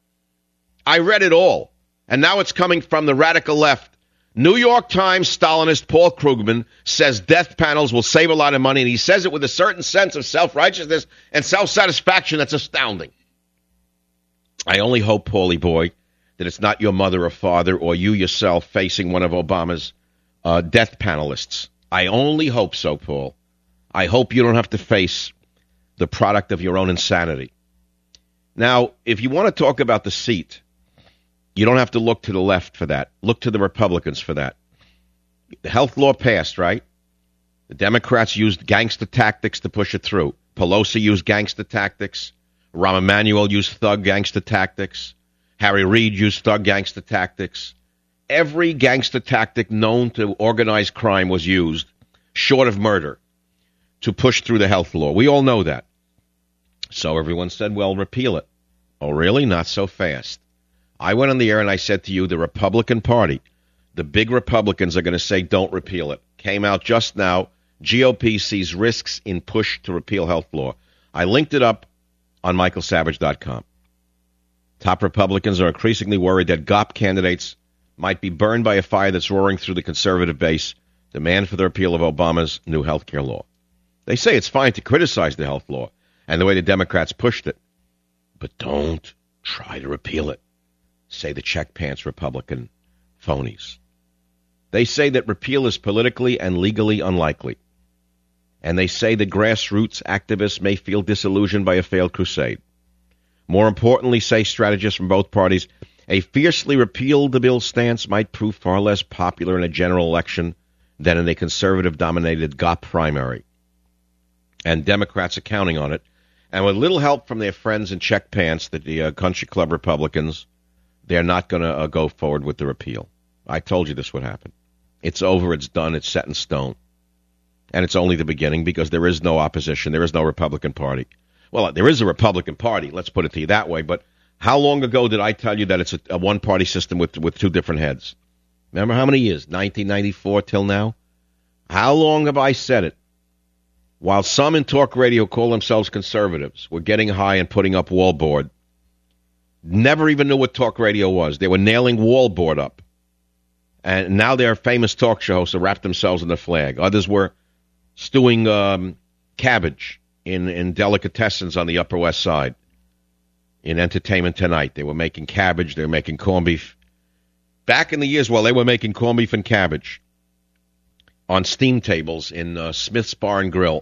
I read it all. And now it's coming from the radical left. New York Times Stalinist Paul Krugman says death panels will save a lot of money, and he says it with a certain sense of self-righteousness and self-satisfaction that's astounding. I only hope, Paulie boy, that it's not your mother or father or you yourself facing one of Obama's uh, death panelists. I only hope so, Paul. I hope you don't have to face the product of your own insanity. Now, if you want to talk about the seat, You don't have to look to the left for that. Look to the Republicans for that. The health law passed, right? The Democrats used gangster tactics to push it through. Pelosi used gangster tactics. Rahm Emanuel used thug gangster tactics. Harry Reid used thug gangster tactics. Every gangster tactic known to organized crime was used, short of murder, to push through the health law. We all know that. So everyone said, well, repeal it. Oh, really? Not so fast. I went on the air and I said to you, the Republican Party, the big Republicans are going to say don't repeal it. Came out just now. G O P sees risks in push to repeal health law. I linked it up on michael savage dot com. Top Republicans are increasingly worried that G O P candidates might be burned by a fire that's roaring through the conservative base, demand for the repeal of Obama's new health care law. They say it's fine to criticize the health law and the way the Democrats pushed it, but don't try to repeal it, say the check pants Republican phonies. They say that repeal is politically and legally unlikely. And they say that grassroots activists may feel disillusioned by a failed crusade. More importantly, say strategists from both parties, a fiercely repeal the bill stance might prove far less popular in a general election than in a conservative-dominated G O P primary. And Democrats are counting on it. And with little help from their friends in check pants, the, the uh, country club Republicans, they're not going to uh, go forward with the repeal. I told you this would happen. It's over, it's done, it's set in stone. And it's only the beginning because there is no opposition. There is no Republican Party. Well, there is a Republican Party, let's put it to you that way, but how long ago did I tell you that it's a, a one-party system with, with two different heads? Remember how many years? nineteen ninety-four till now? How long have I said it? While some in talk radio call themselves conservatives, were getting high and putting up wallboard, never even knew what talk radio was. They were nailing wallboard up. And now they're famous talk show hosts who wrap themselves in the flag. Others were stewing um, cabbage in, in delicatessens on the Upper West Side. In Entertainment Tonight, they were making cabbage, they were making corned beef. Back in the years while they were making corned beef and cabbage on steam tables in uh, Smith's Bar and Grill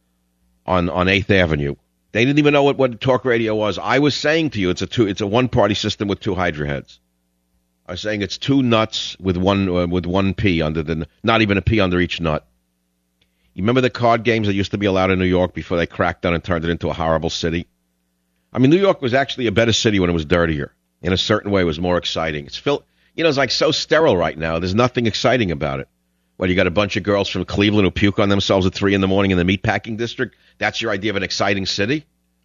on, on eighth Avenue, they didn't even know what, what talk radio was. I was saying to you, it's a two, it's a one-party system with two Hydra heads. I was saying it's two nuts with one uh, with one P under the, not even a P under each nut. You remember the card games that used to be allowed in New York before they cracked down and turned it into a horrible city? I mean, New York was actually a better city when it was dirtier. In a certain way, it was more exciting. It's filled, you know, it's like so sterile right now. There's nothing exciting about it. Well, you got a bunch of girls from Cleveland who puke on themselves at three in the morning in the meatpacking district. That's your idea of an exciting city?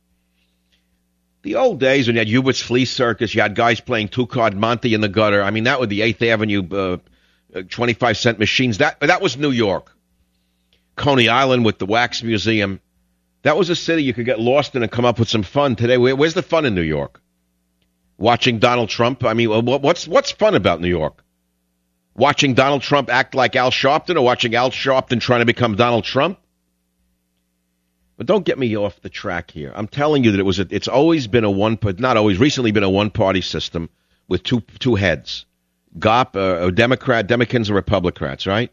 The old days when you had Hubert's Flea Circus, you had guys playing two-card Monte in the gutter. I mean, that was the eighth Avenue uh, twenty-five cent machines. That that was New York. Coney Island with the Wax Museum. That was a city you could get lost in and come up with some fun. Today, where, where's the fun in New York? Watching Donald Trump? I mean, what's what's fun about New York? Watching Donald Trump act like Al Sharpton or watching Al Sharpton trying to become Donald Trump? But don't get me off the track here. I'm telling you that it was a, it's always been a one, not always, recently been a one-party system with two two heads. G O P, uh, Democrat, Democrats or Republicans, right?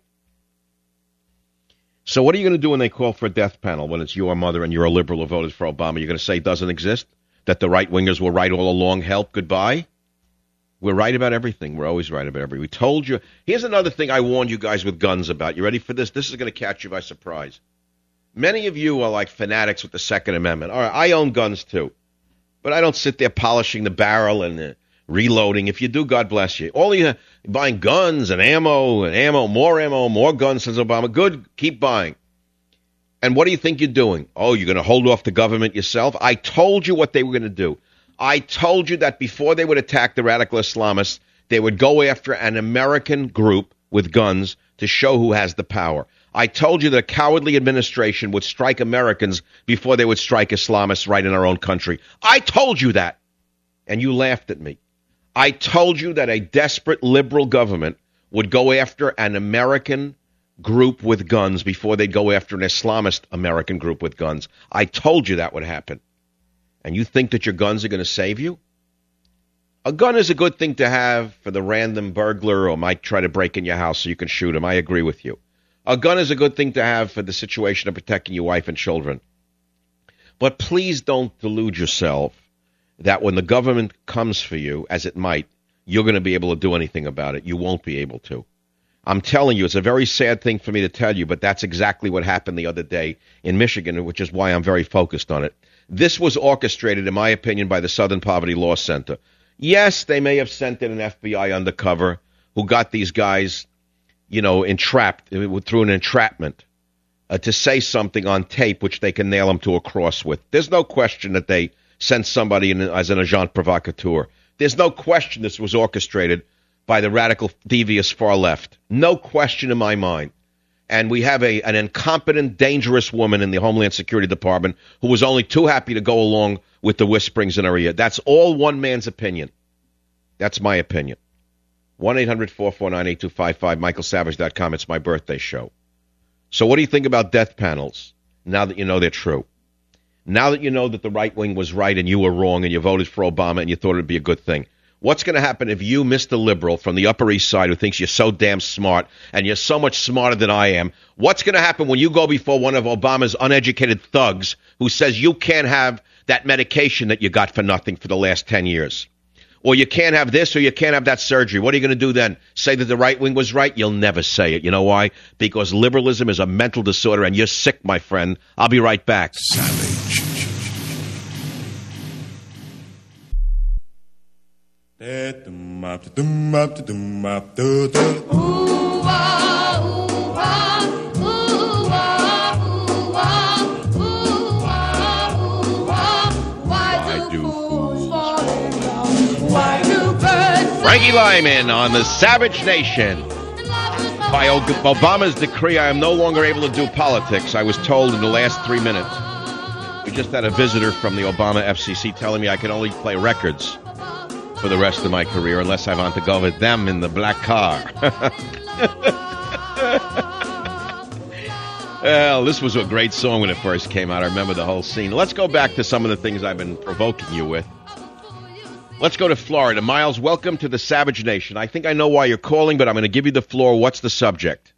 So what are you going to do when they call for a death panel when it's your mother and you're a liberal who voted for Obama? You're going to say it doesn't exist? That the right-wingers were right all along? Help, goodbye? We're right about everything. We're always right about everything. We told you. Here's another thing I warned you guys with guns about. You ready for this? This is going to catch you by surprise. Many of you are like fanatics with the Second Amendment. All right, I own guns too. But I don't sit there polishing the barrel and uh, reloading. If you do, God bless you. All you buying guns and ammo and ammo, more ammo, more guns, says Obama. Good, keep buying. And what do you think you're doing? Oh, you're going to hold off the government yourself? I told you what they were going to do. I told you that before they would attack the radical Islamists, they would go after an American group with guns to show who has the power. I told you that a cowardly administration would strike Americans before they would strike Islamists right in our own country. I told you that, and you laughed at me. I told you that a desperate liberal government would go after an American group with guns before they'd go after an Islamist American group with guns. I told you that would happen. And you think that your guns are going to save you? A gun is a good thing to have for the random burglar or might try to break in your house so you can shoot him. I agree with you. A gun is a good thing to have for the situation of protecting your wife and children. But please don't delude yourself that when the government comes for you, as it might, you're going to be able to do anything about it. You won't be able to. I'm telling you, it's a very sad thing for me to tell you, but that's exactly what happened the other day in Michigan, which is why I'm very focused on it. This was orchestrated, in my opinion, by the Southern Poverty Law Center. Yes, they may have sent in an F B I undercover who got these guys, you know, entrapped through an entrapment uh, to say something on tape which they can nail them to a cross with. There's no question that they sent somebody in as an agent provocateur. There's no question this was orchestrated by the radical, devious far left. No question in my mind. And we have a an incompetent, dangerous woman in the Homeland Security Department who was only too happy to go along with the whisperings in her ear. That's all one man's opinion. That's my opinion. one eight hundred four four nine eight two five five, michael savage dot com. It's my birthday show. So what do you think about death panels now that you know they're true? Now that you know that the right wing was right and you were wrong and you voted for Obama and you thought it would be a good thing, what's going to happen if you, Mister Liberal from the Upper East Side who thinks you're so damn smart and you're so much smarter than I am, what's going to happen when you go before one of Obama's uneducated thugs who says you can't have that medication that you got for nothing for the last ten years? Or you can't have this or you can't have that surgery. What are you going to do then? Say that the right wing was right? You'll never say it. You know why? Because liberalism is a mental disorder and you're sick, my friend. I'll be right back. Savage. Frankie Lyman on the Savage Nation. By Obama's decree, I am no longer able to do politics. I was told in the last three minutes. We just had a visitor from the Obama F C C telling me I can only play records for the rest of my career unless I want to go with them in the black car. Well, this was a great song when it first came out. I remember the whole scene. Let's go back to some of the things I've been provoking you with. Let's go to Florida. Miles, welcome to the Savage Nation. I think I know why you're calling, but I'm going to give you the floor. What's the subject?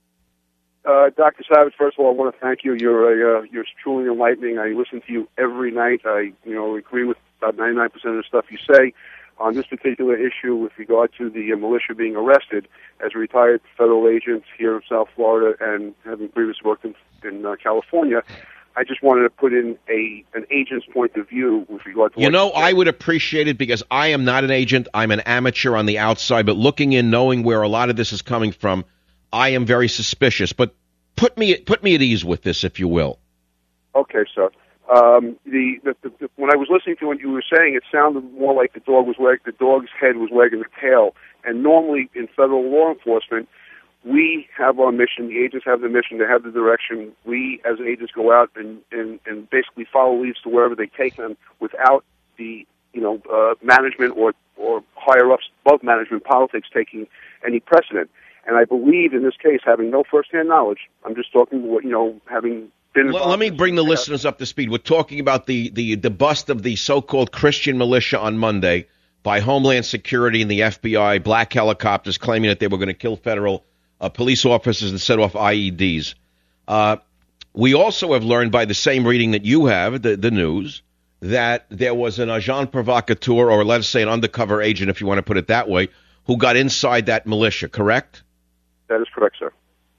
Uh, Doctor Savage, first of all, I want to thank you. You're a, uh, you're truly enlightening. I listen to you every night. I, you know, agree with about ninety-nine percent of the stuff you say. On this particular issue with regard to the uh, militia being arrested, as a retired federal agent here in South Florida and having previously worked in, in uh, California, I just wanted to put in a an agent's point of view with regard to You know, I would appreciate it because I am not an agent. I'm an amateur on the outside, but looking in, knowing where a lot of this is coming from, I am very suspicious. But put me put me at ease with this, if you will. Okay, sir. Um, the, the, the, the when I was listening to what you were saying, it sounded more like the dog was wag, the dog's head was wagging the tail. And normally in federal law enforcement, we have our mission. The agents have the mission. They have the direction. We, as agents, go out and, and, and basically follow leads to wherever they take them without the you know uh, management or or higher ups above management politics taking any precedent. And I believe in this case, having no firsthand knowledge, I'm just talking, you know, having been. Let, let me bring the listeners up to speed. We're talking about the, the, the bust of the so-called Christian militia on Monday by Homeland Security and the F B I, black helicopters claiming that they were going to kill federal uh, police officers and set off I E Ds. Uh, we also have learned by the same reading that you have, the, the news, that there was an agent provocateur, or let's say an undercover agent, if you want to put it that way, who got inside that militia, correct? That is correct, sir.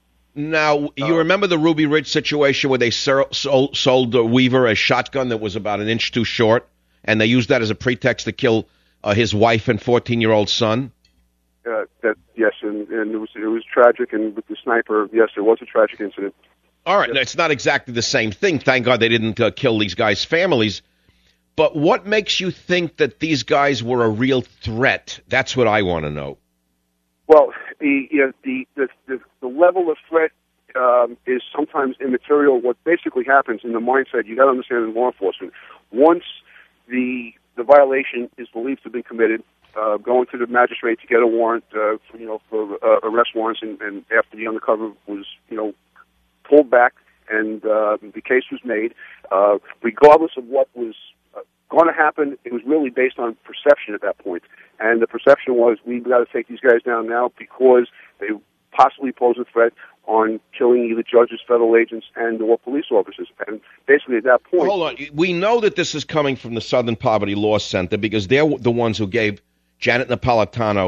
Now, you uh, remember the Ruby Ridge situation where they sold, sold uh, Weaver a shotgun that was about an inch too short, and they used that as a pretext to kill uh, his wife and fourteen-year-old son? Uh, that yes, and, and it was it was tragic, and with the sniper, yes, it was a tragic incident. All right, yes. It's not exactly the same thing. Thank God they didn't uh, kill these guys' families. But what makes you think that these guys were a real threat? That's what I want to know. Well, the you know, the, the the the level of threat um, is sometimes immaterial. What basically happens in the mindset, you got to understand in law enforcement, once the the violation is believed to have been committed, uh, going to the magistrate to get a warrant, uh, for, you know, for uh, arrest warrants, and, and after the undercover was, you know, pulled back and uh, the case was made, uh, regardless of what was going to happen, it was really based on perception at that point. And the perception was, we've got to take these guys down now because they possibly pose a threat on killing either judges, federal agents, and or police officers. And basically at that point... Hold on. We know that this is coming from the Southern Poverty Law Center because they're the ones who gave Janet Napolitano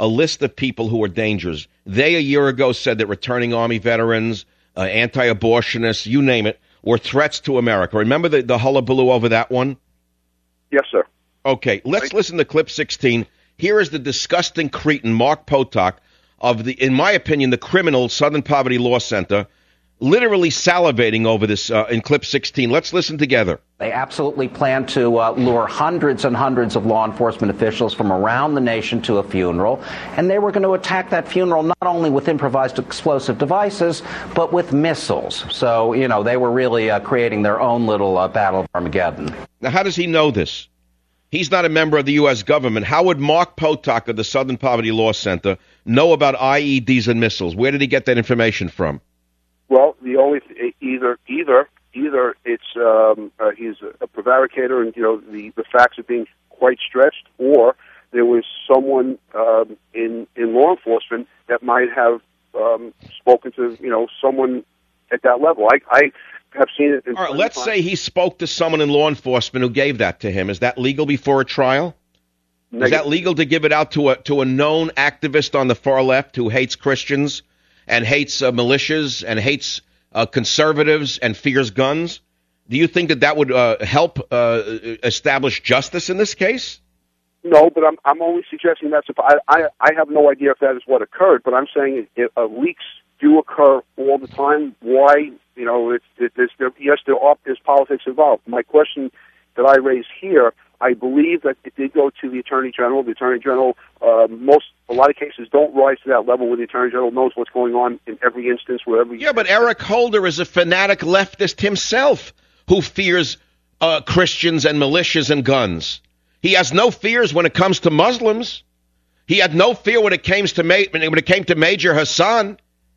a list of people who are dangerous. They, a year ago, said that returning Army veterans, uh, anti-abortionists, you name it, were threats to America. Remember the, the hullabaloo over that one? Yes, sir. Okay, let's right. listen to clip sixteen. Here is the disgusting cretin, Mark Potok, of the, in my opinion, the criminal Southern Poverty Law Center, literally salivating over this uh, in clip sixteen. Let's listen together. They absolutely plan to uh, lure hundreds and hundreds of law enforcement officials from around the nation to a funeral, and they were going to attack that funeral not only with improvised explosive devices, but with missiles. So, you know, they were really uh, creating their own little uh, battle of Armageddon. Now, how does he know this? He's not a member of the U S government. How would Mark Potok of the Southern Poverty Law Center know about I E Ds and missiles? Where did he get that information from? Well, the only th- either either either it's um, uh, he's a prevaricator, and you know the, the facts are being quite stretched, or there was someone um, in in law enforcement that might have um, spoken to you know someone at that level. I, I have seen it. In All right, let's times. say he spoke to someone in law enforcement who gave that to him. Is that legal before a trial? Negative. Is that legal to give it out to a to a known activist on the far left who hates Christians and hates uh, militias and hates uh, conservatives and fears guns? Do you think that that would uh, help uh, establish justice in this case? No, but I'm I'm only suggesting that's. I I, I have no idea if that is what occurred, but I'm saying it, uh, leaks do occur all the time. Why? You know, it's it, it's there, yes, there are there's politics involved. My question that I raise here, I believe that it did go to the Attorney General. The Attorney General, uh, most a lot of cases don't rise to that level where the Attorney General knows what's going on in every instance. Wherever. Yeah, but Eric Holder is a fanatic leftist himself who fears uh, Christians and militias and guns. He has no fears when it comes to Muslims. He had no fear when it came to Ma- when it came to Major Hassan.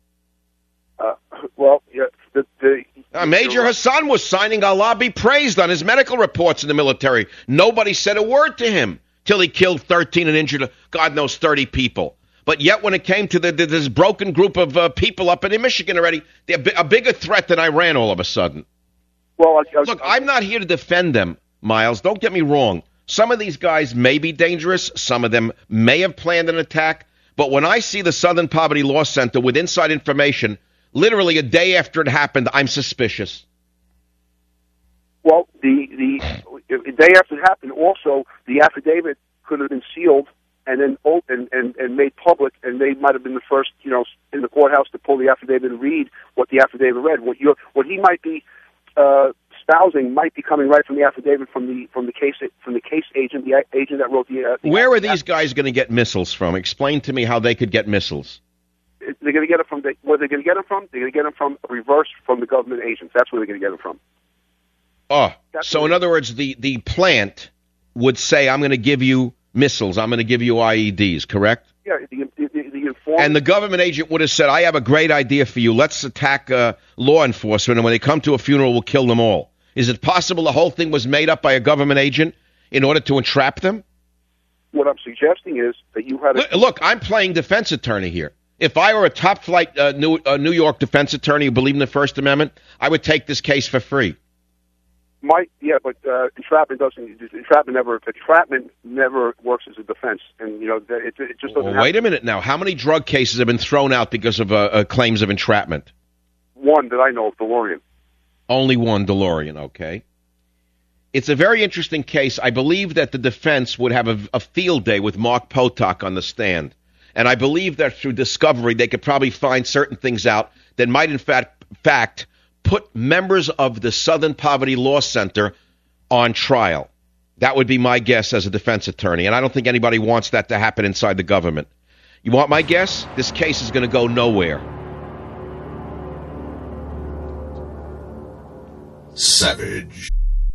Uh, well, yeah, the, the uh, Major Hassan was signing Allah be praised on his medical reports in the military. Nobody said a word to him till he killed thirteen and injured, God knows, thirty people. But yet when it came to the, the, this broken group of uh, people up in Michigan already, they're a bigger threat than Iran all of a sudden. Well, I, I, Look, I'm not here to defend them, Miles. Don't get me wrong. Some of these guys may be dangerous. Some of them may have planned an attack. But when I see the Southern Poverty Law Center with inside information, literally a day after it happened, I'm suspicious. Well, the the, the day after it happened, also, the affidavit could have been sealed and then opened and, and made public, and they might have been the first, you know, in the courthouse to pull the affidavit and read what the affidavit read. What you're, what he might be uh, espousing might be coming right from the affidavit from the from the case from the case agent, the agent that wrote the. Uh, the Where are these guys going to get missiles from? Explain to me how they could get missiles. They're going to get it from the, where they're going to get them from. They're going to get them from reverse from the government agents. That's where they're going to get them from. Oh, That's so in other words, the, the plant would say, "I'm going to give you missiles. I'm going to give you I E Ds." Correct? Yeah. The, the, the, the informant, and the government agent would have said, "I have a great idea for you. Let's attack uh, law enforcement, and when they come to a funeral, we'll kill them all." Is it possible the whole thing was made up by a government agent in order to entrap them? What I'm suggesting is that you had a... Look, look I'm playing defense attorney here. If I were a top-flight uh, New, uh, New York defense attorney who believed in the First Amendment, I would take this case for free. My, yeah, but uh, entrapment doesn't. Entrapment never. Entrapment never works as a defense, and you know it, it just doesn't. Well, wait a minute now. How many drug cases have been thrown out because of uh, uh, claims of entrapment? One that I know of, DeLorean. Only one, DeLorean. Okay. It's a very interesting case. I believe that the defense would have a, a field day with Mark Potok on the stand. And I believe that through discovery, they could probably find certain things out that might, in fact, fact put members of the Southern Poverty Law Center on trial. That would be my guess as a defense attorney. And I don't think anybody wants that to happen inside the government. You want my guess? This case is going to go nowhere. Savage.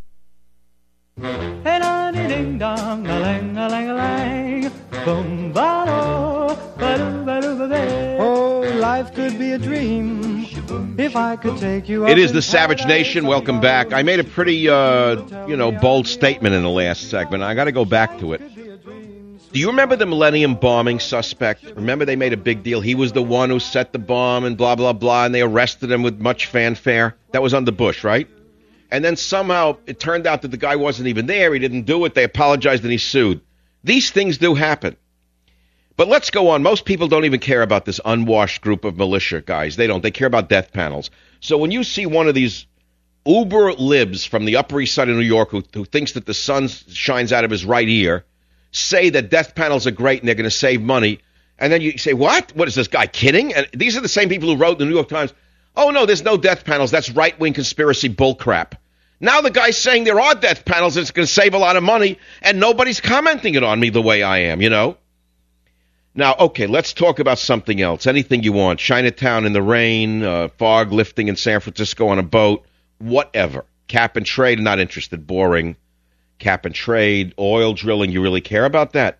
Oh, life could be a dream if I could take you. It is the Savage Nation. Welcome back. I made a pretty, uh, you know, bold statement in the last segment. I got to go back to it. Do you remember the Millennium bombing suspect? Remember they made a big deal. He was the one who set the bomb and blah, blah, blah, and they arrested him with much fanfare. That was under Bush, right? And then somehow it turned out that the guy wasn't even there. He didn't do it. They apologized and he sued. These things do happen. But let's go on. Most people don't even care about this unwashed group of militia guys. They don't. They care about death panels. So when you see one of these uber libs from the Upper East Side of New York who, who thinks that the sun shines out of his right ear say that death panels are great and they're going to save money, and then you say, what? What is this guy kidding? And these are the same people who wrote in the New York Times, oh, no, there's no death panels. That's right-wing conspiracy bullcrap. Now the guy's saying there are death panels and it's going to save a lot of money, and nobody's commenting it on me the way I am, you know? Now, okay, let's talk about something else. Anything you want. Chinatown in the rain, uh, fog lifting in San Francisco on a boat, whatever. Cap and trade, not interested. Boring. Cap and trade, oil drilling, you really care about that?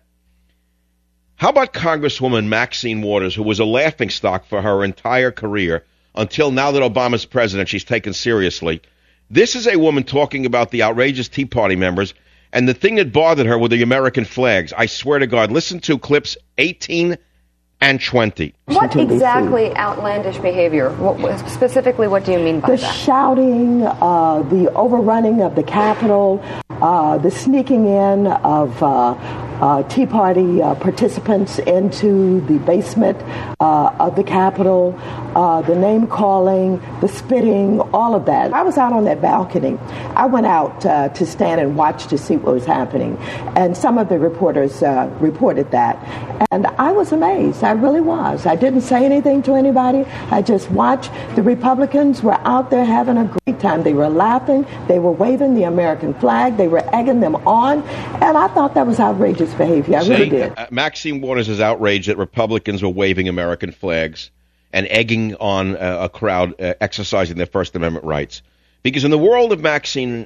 How about Congresswoman Maxine Waters, who was a laughingstock for her entire career until now that Obama's president, she's taken seriously. This is a woman talking about the outrageous Tea Party members, and the thing that bothered her were the American flags. I swear to God, listen to clips eighteen and twenty. What exactly outlandish behavior? What, specifically, what do you mean by the that? The shouting, uh, the overrunning of the Capitol, uh, the sneaking in of uh, uh, Tea Party uh, participants into the basement uh, of the Capitol, uh, the name calling, the spitting, all of that. I was out on that balcony. I went out uh, to stand and watch to see what was happening, and some of the reporters uh, reported that, and I was amazed. I really was. I didn't say anything to anybody. I just watched. The Republicans were out there having a great time. They were laughing. They were waving the American flag. They were egging them on, and I thought that was outrageous behavior. I See, really did. Uh, Maxine Waters is outraged that Republicans were waving American flags and egging on uh, a crowd uh, exercising their First Amendment rights. Because in the world of Maxine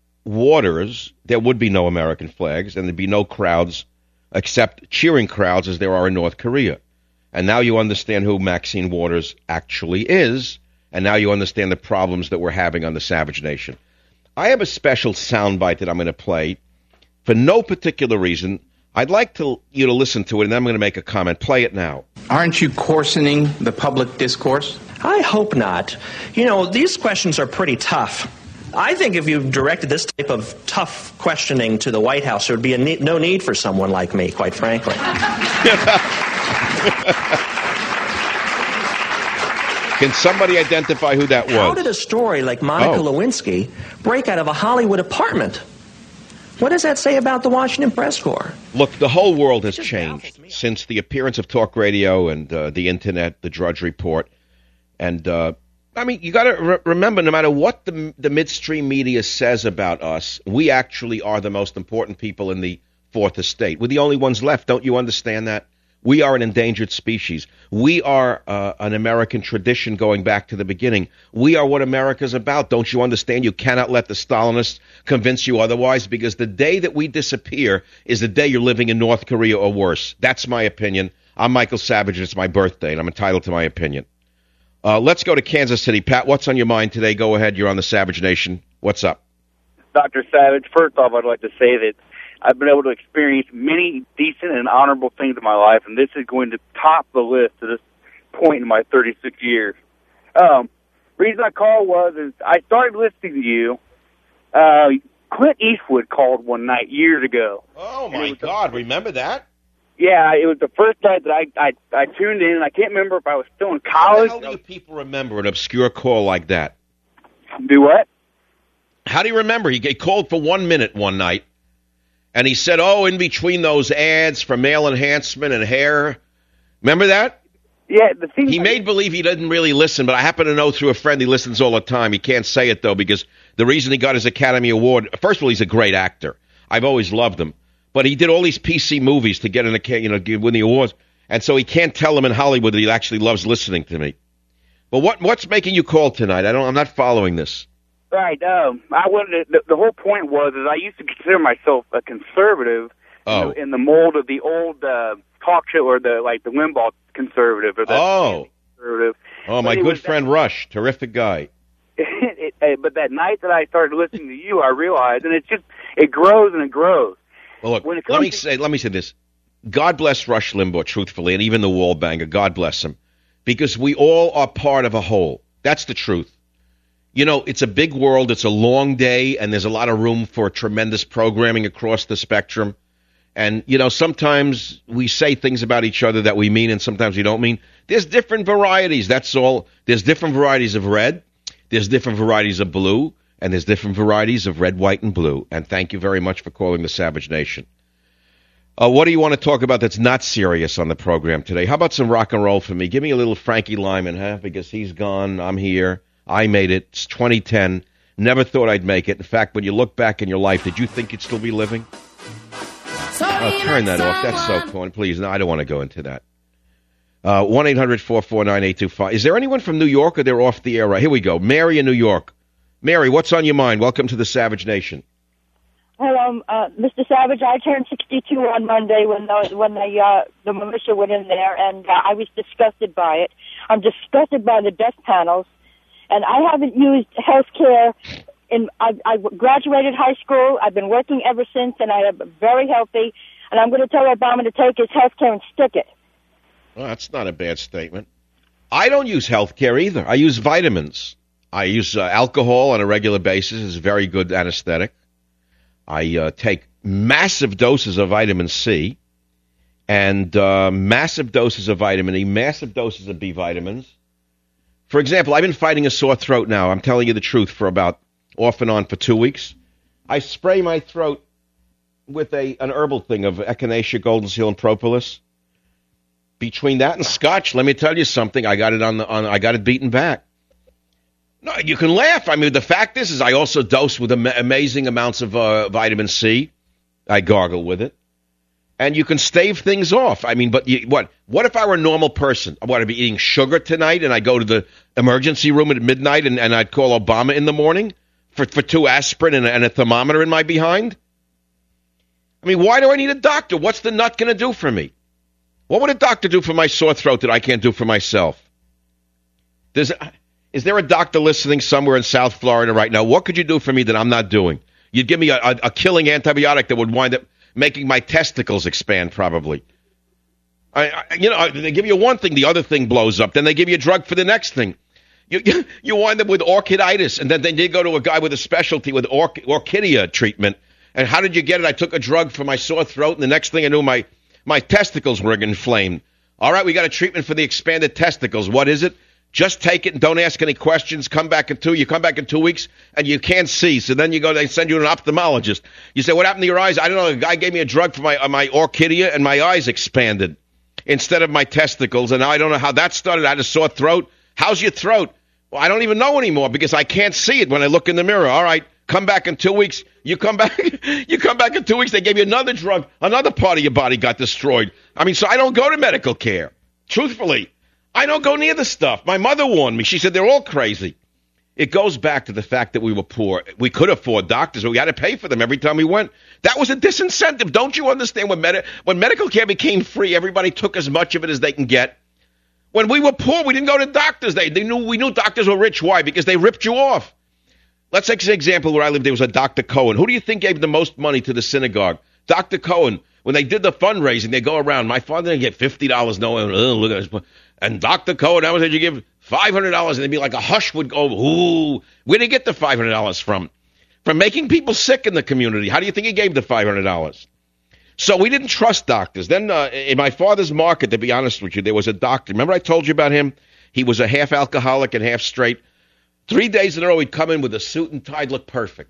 Waters, there would be no American flags, and there'd be no crowds except cheering crowds as there are in North Korea. And now you understand who Maxine Waters actually is, and now you understand the problems that we're having on the Savage Nation. I have a special soundbite that I'm going to play for no particular reason. I'd like to you to listen to it, and then I'm going to make a comment. Play it now. Aren't you coarsening the public discourse? I hope not. You know, these questions are pretty tough. I think if you directed this type of tough questioning to the White House, there would be a ne- no need for someone like me, quite frankly. Can somebody identify who that was? How did a story like Monica oh. Lewinsky break out of a Hollywood apartment? What does that say about the Washington Press Corps? Look, the whole world has changed since the appearance of talk radio and uh, the Internet, the Drudge Report. And, uh, I mean, you got to re- remember, no matter what the, the midstream media says about us, we actually are the most important people in the Fourth Estate. We're the only ones left. Don't you understand that? We are an endangered species. We are uh, an American tradition going back to the beginning. We are what America's about. Don't you understand? You cannot let the Stalinists convince you otherwise, because the day that we disappear is the day you're living in North Korea or worse. That's my opinion. I'm Michael Savage. It's my birthday, and I'm entitled to my opinion. Uh, let's go to Kansas City. Pat, what's on your mind today? Go ahead. You're on the Savage Nation. What's up? Doctor Savage, first off, I'd like to say that I've been able to experience many decent and honorable things in my life, and this is going to top the list at this point in my thirty-six years. Um, reason I called was is I started listening to you. Uh, Clint Eastwood called one night years ago. Oh, my God. The, remember that? Yeah, it was the first night that I, I, I tuned in, and I can't remember if I was still in college. How do you people remember an obscure call like that? Do what? How do you remember? He called for one minute one night. And he said, oh, in between those ads for male enhancement and hair. Remember that? Yeah. The thing he I, made believe he didn't really listen, but I happen to know through a friend he listens all the time. He can't say it, though, because the reason he got his Academy Award, first of all, he's a great actor. I've always loved him. But he did all these P C movies to get an, you know, win the awards. And so he can't tell them in Hollywood that he actually loves listening to me. But what what's making you call tonight? I don't, I'm not following this. Right. Um, I wanted to, the, the whole point was is I used to consider myself a conservative oh. in, the, in the mold of the old uh, talk show, or the like the Limbaugh conservative, or the oh conservative. Oh, my good friend that, Rush, terrific guy. It, it, but that night that I started listening to you, I realized, and it's just it grows and it grows. Well, look, let me to, say let me say this. God bless Rush Limbaugh, truthfully, and even the wall banger. God bless him, because we all are part of a whole. That's the truth. You know, it's a big world, it's a long day, and there's a lot of room for tremendous programming across the spectrum. And, you know, sometimes we say things about each other that we mean and sometimes we don't mean. There's different varieties, that's all. There's different varieties of red, there's different varieties of blue, and there's different varieties of red, white, and blue. And thank you very much for calling the Savage Nation. Uh, what do you want to talk about that's not serious on the program today? How about some rock and roll for me? Give me a little Frankie Lyman, huh? Because he's gone, I'm here, I made it, it's twenty ten, never thought I'd make it. In fact, when you look back in your life, did you think you'd still be living? Oh, turn that off. That's so corny. Please, no, I don't want to go into that. Uh, one eight hundred four four nine eight two five. Is there anyone from New York or they're off the air? Right, here we go. Mary in New York. Mary, what's on your mind? Welcome to the Savage Nation. Hello, uh, Mister Savage. I turned sixty-two on Monday when the, when the, uh, the militia went in there, and uh, I was disgusted by it. I'm disgusted by the death panels, and I haven't used health care. In, I, I graduated high school. I've been working ever since, and I am very healthy. And I'm going to tell Obama to take his health care and stick it. Well, that's not a bad statement. I don't use health care either. I use vitamins. I use uh, alcohol on a regular basis. It's a very good anesthetic. I uh, take massive doses of vitamin C and uh, massive doses of vitamin E, massive doses of B vitamins. For example, I've been fighting a sore throat now. I'm telling you the truth for about off and on for two weeks. I spray my throat with a an herbal thing of echinacea, golden seal, and propolis. Between that and scotch, let me tell you something. I got it on the on. I got it beaten back. No, you can laugh. I mean, the fact is, is I also dose with am- amazing amounts of uh, vitamin C. I gargle with it, and you can stave things off. I mean, but you, what? What if I were a normal person? I want to be eating sugar tonight, and I go to the emergency room at midnight, and, and I'd call Obama in the morning for for two aspirin and a, and a thermometer in my behind. I mean, why do I need a doctor? What's the nut going to do for me? What would a doctor do for my sore throat that I can't do for myself? There's, is there a doctor listening somewhere in South Florida right now? What could you do for me that I'm not doing? You'd give me a, a, a killing antibiotic that would wind up making my testicles expand, probably. I, I, you know, they give you one thing, the other thing blows up. Then they give you a drug for the next thing. You, you, you wind up with orchiditis, and then they did go to a guy with a specialty with orch, orchidea treatment. And how did you get it? I took a drug for my sore throat, and the next thing I knew, my My testicles were inflamed. All right, we got a treatment for the expanded testicles. What is it? Just take it and don't ask any questions. Come back in two. You come back in two weeks and you can't see. So then you go. They send you to an ophthalmologist. You say, "What happened to your eyes?" I don't know. The guy gave me a drug for my uh, my orchidea and my eyes expanded instead of my testicles. And now I don't know how that started. I had a sore throat. How's your throat? Well, I don't even know anymore because I can't see it when I look in the mirror. All right. Come back in two weeks. You come back. You come back in two weeks. They gave you another drug. Another part of your body got destroyed. I mean, so I don't go to medical care. Truthfully, I don't go near the stuff. My mother warned me. She said they're all crazy. It goes back to the fact that we were poor. We could afford doctors, but we had to pay for them every time we went. That was a disincentive. Don't you understand? When, med- when medical care became free, everybody took as much of it as they can get. When we were poor, we didn't go to doctors. They, they knew we knew doctors were rich. Why? Because they ripped you off. Let's take an example where I lived. There was a Doctor Cohen. Who do you think gave the most money to the synagogue? Doctor Cohen. When they did the fundraising, they go around. My father didn't get fifty dollars. No one, oh, look at this. And Doctor Cohen, how much did you give? five hundred dollars. And they'd be like a hush would go, ooh. Where did he get the five hundred dollars from? From making people sick in the community. How do you think he gave the five hundred dollars? So we didn't trust doctors. Then uh, in my father's market, to be honest with you, there was a doctor. Remember I told you about him? He was a half alcoholic and half straight. Three days in a row, he'd come in with a suit and tie, look perfect.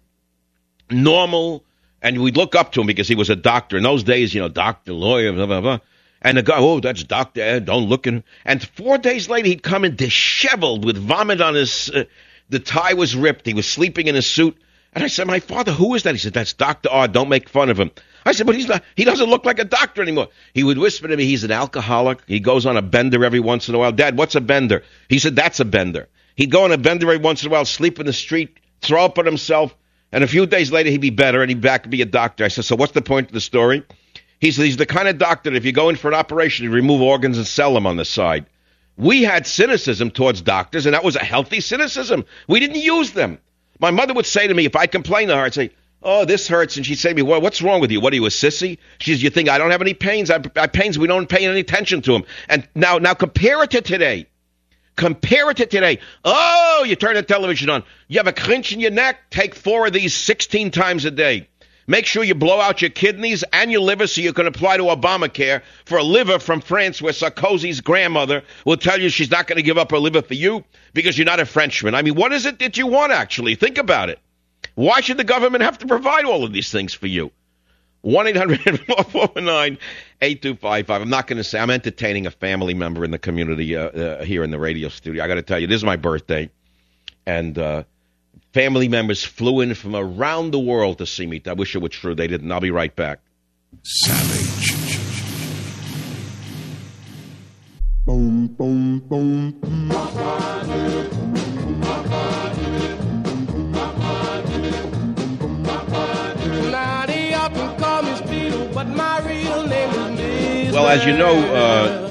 Normal, and we'd look up to him because he was a doctor. In those days, you know, doctor, lawyer, blah, blah, blah. And the guy, oh, that's Doctor Ed, don't look at him. And four days later, he'd come in disheveled with vomit on his, uh, the tie was ripped. He was sleeping in his suit. And I said, my father, who is that? He said, that's Doctor R, don't make fun of him. I said, but he's not, he doesn't look like a doctor anymore. He would whisper to me, he's an alcoholic. He goes on a bender every once in a while. Dad, what's a bender? He said, that's a bender. He'd go on a bender every once in a while, sleep in the street, throw up on himself, and a few days later he'd be better and he'd back to be a doctor. I said, so what's the point of the story? He said, he's the kind of doctor that if you go in for an operation, he'd remove organs and sell them on the side. We had cynicism towards doctors, and that was a healthy cynicism. We didn't use them. My mother would say to me, if I complained to her, I'd say, oh, this hurts. And she'd say to me, well, what's wrong with you? What are you, a sissy? She says, you think I don't have any pains? I have pains. We don't pay any attention to them. And now, now compare it to today. Compare it to today. Oh, you turn the television on. You have a clinch in your neck? Take four of these sixteen times a day. Make sure you blow out your kidneys and your liver so you can apply to Obamacare for a liver from France where Sarkozy's grandmother will tell you she's not going to give up her liver for you because you're not a Frenchman. I mean, what is it that you want, actually? Think about it. Why should the government have to provide all of these things for you? one eight hundred four four nine eight two five five. I'm not going to say I'm entertaining a family member in the community uh, uh, here in the radio studio. I got to tell you, this is my birthday, and uh, family members flew in from around the world to see me. I wish it were true. They didn't. I'll be right back. Savage. Boom, boom, boom. Well, as you know, uh,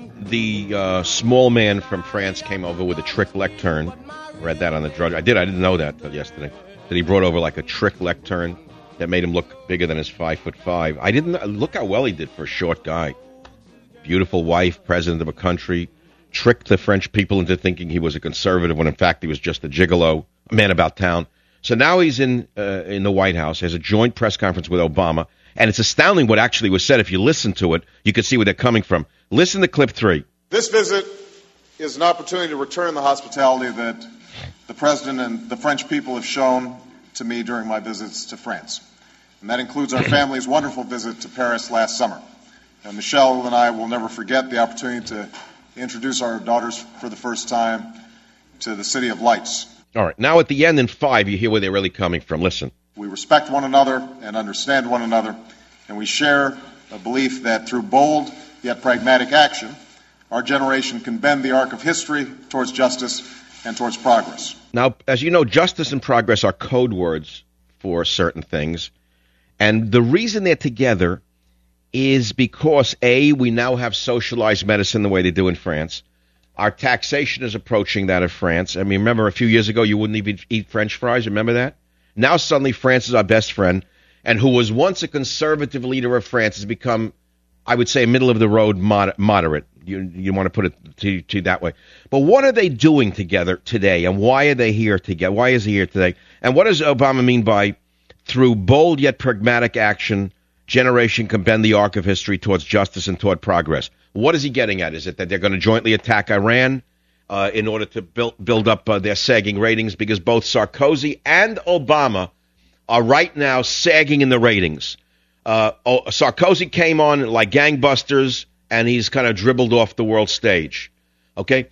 the uh, small man from France came over with a trick lectern. Read that on the drudge. I did. I didn't know that till yesterday. That he brought over like a trick lectern that made him look bigger than his five foot five. I didn't look how well he did for a short guy. Beautiful wife, president of a country, tricked the French people into thinking he was a conservative when in fact he was just a gigolo, a man about town. So now he's in uh, in the White House, has a joint press conference with Obama, and it's astounding what actually was said. If you listen to it, you can see where they're coming from. Listen to clip three. This visit is an opportunity to return the hospitality that the President and the French people have shown to me during my visits to France. And that includes our family's wonderful visit to Paris last summer. And Michelle and I will never forget the opportunity to introduce our daughters for the first time to the City of Lights. All right, now at the end in five, you hear where they're really coming from. Listen. We respect one another and understand one another, and we share a belief that through bold yet pragmatic action, our generation can bend the arc of history towards justice and towards progress. Now, as you know, justice and progress are code words for certain things, and the reason they're together is because, A, we now have socialized medicine the way they do in France. Our taxation is approaching that of France. I mean, remember a few years ago you wouldn't even eat French fries, remember that? Now suddenly France is our best friend, and who was once a conservative leader of France has become, I would say, middle-of-the-road moder- moderate. You, you want to put it to, to that way. But what are they doing together today, and why are they here together? Why is he here today? And what does Obama mean by, through bold yet pragmatic action, generation can bend the arc of history towards justice and toward progress? What is he getting at? Is it that they're going to jointly attack Iran uh, in order to build, build up uh, their sagging ratings? Because both Sarkozy and Obama are right now sagging in the ratings. Uh, oh, Sarkozy came on like gangbusters, and he's kind of dribbled off the world stage. Okay?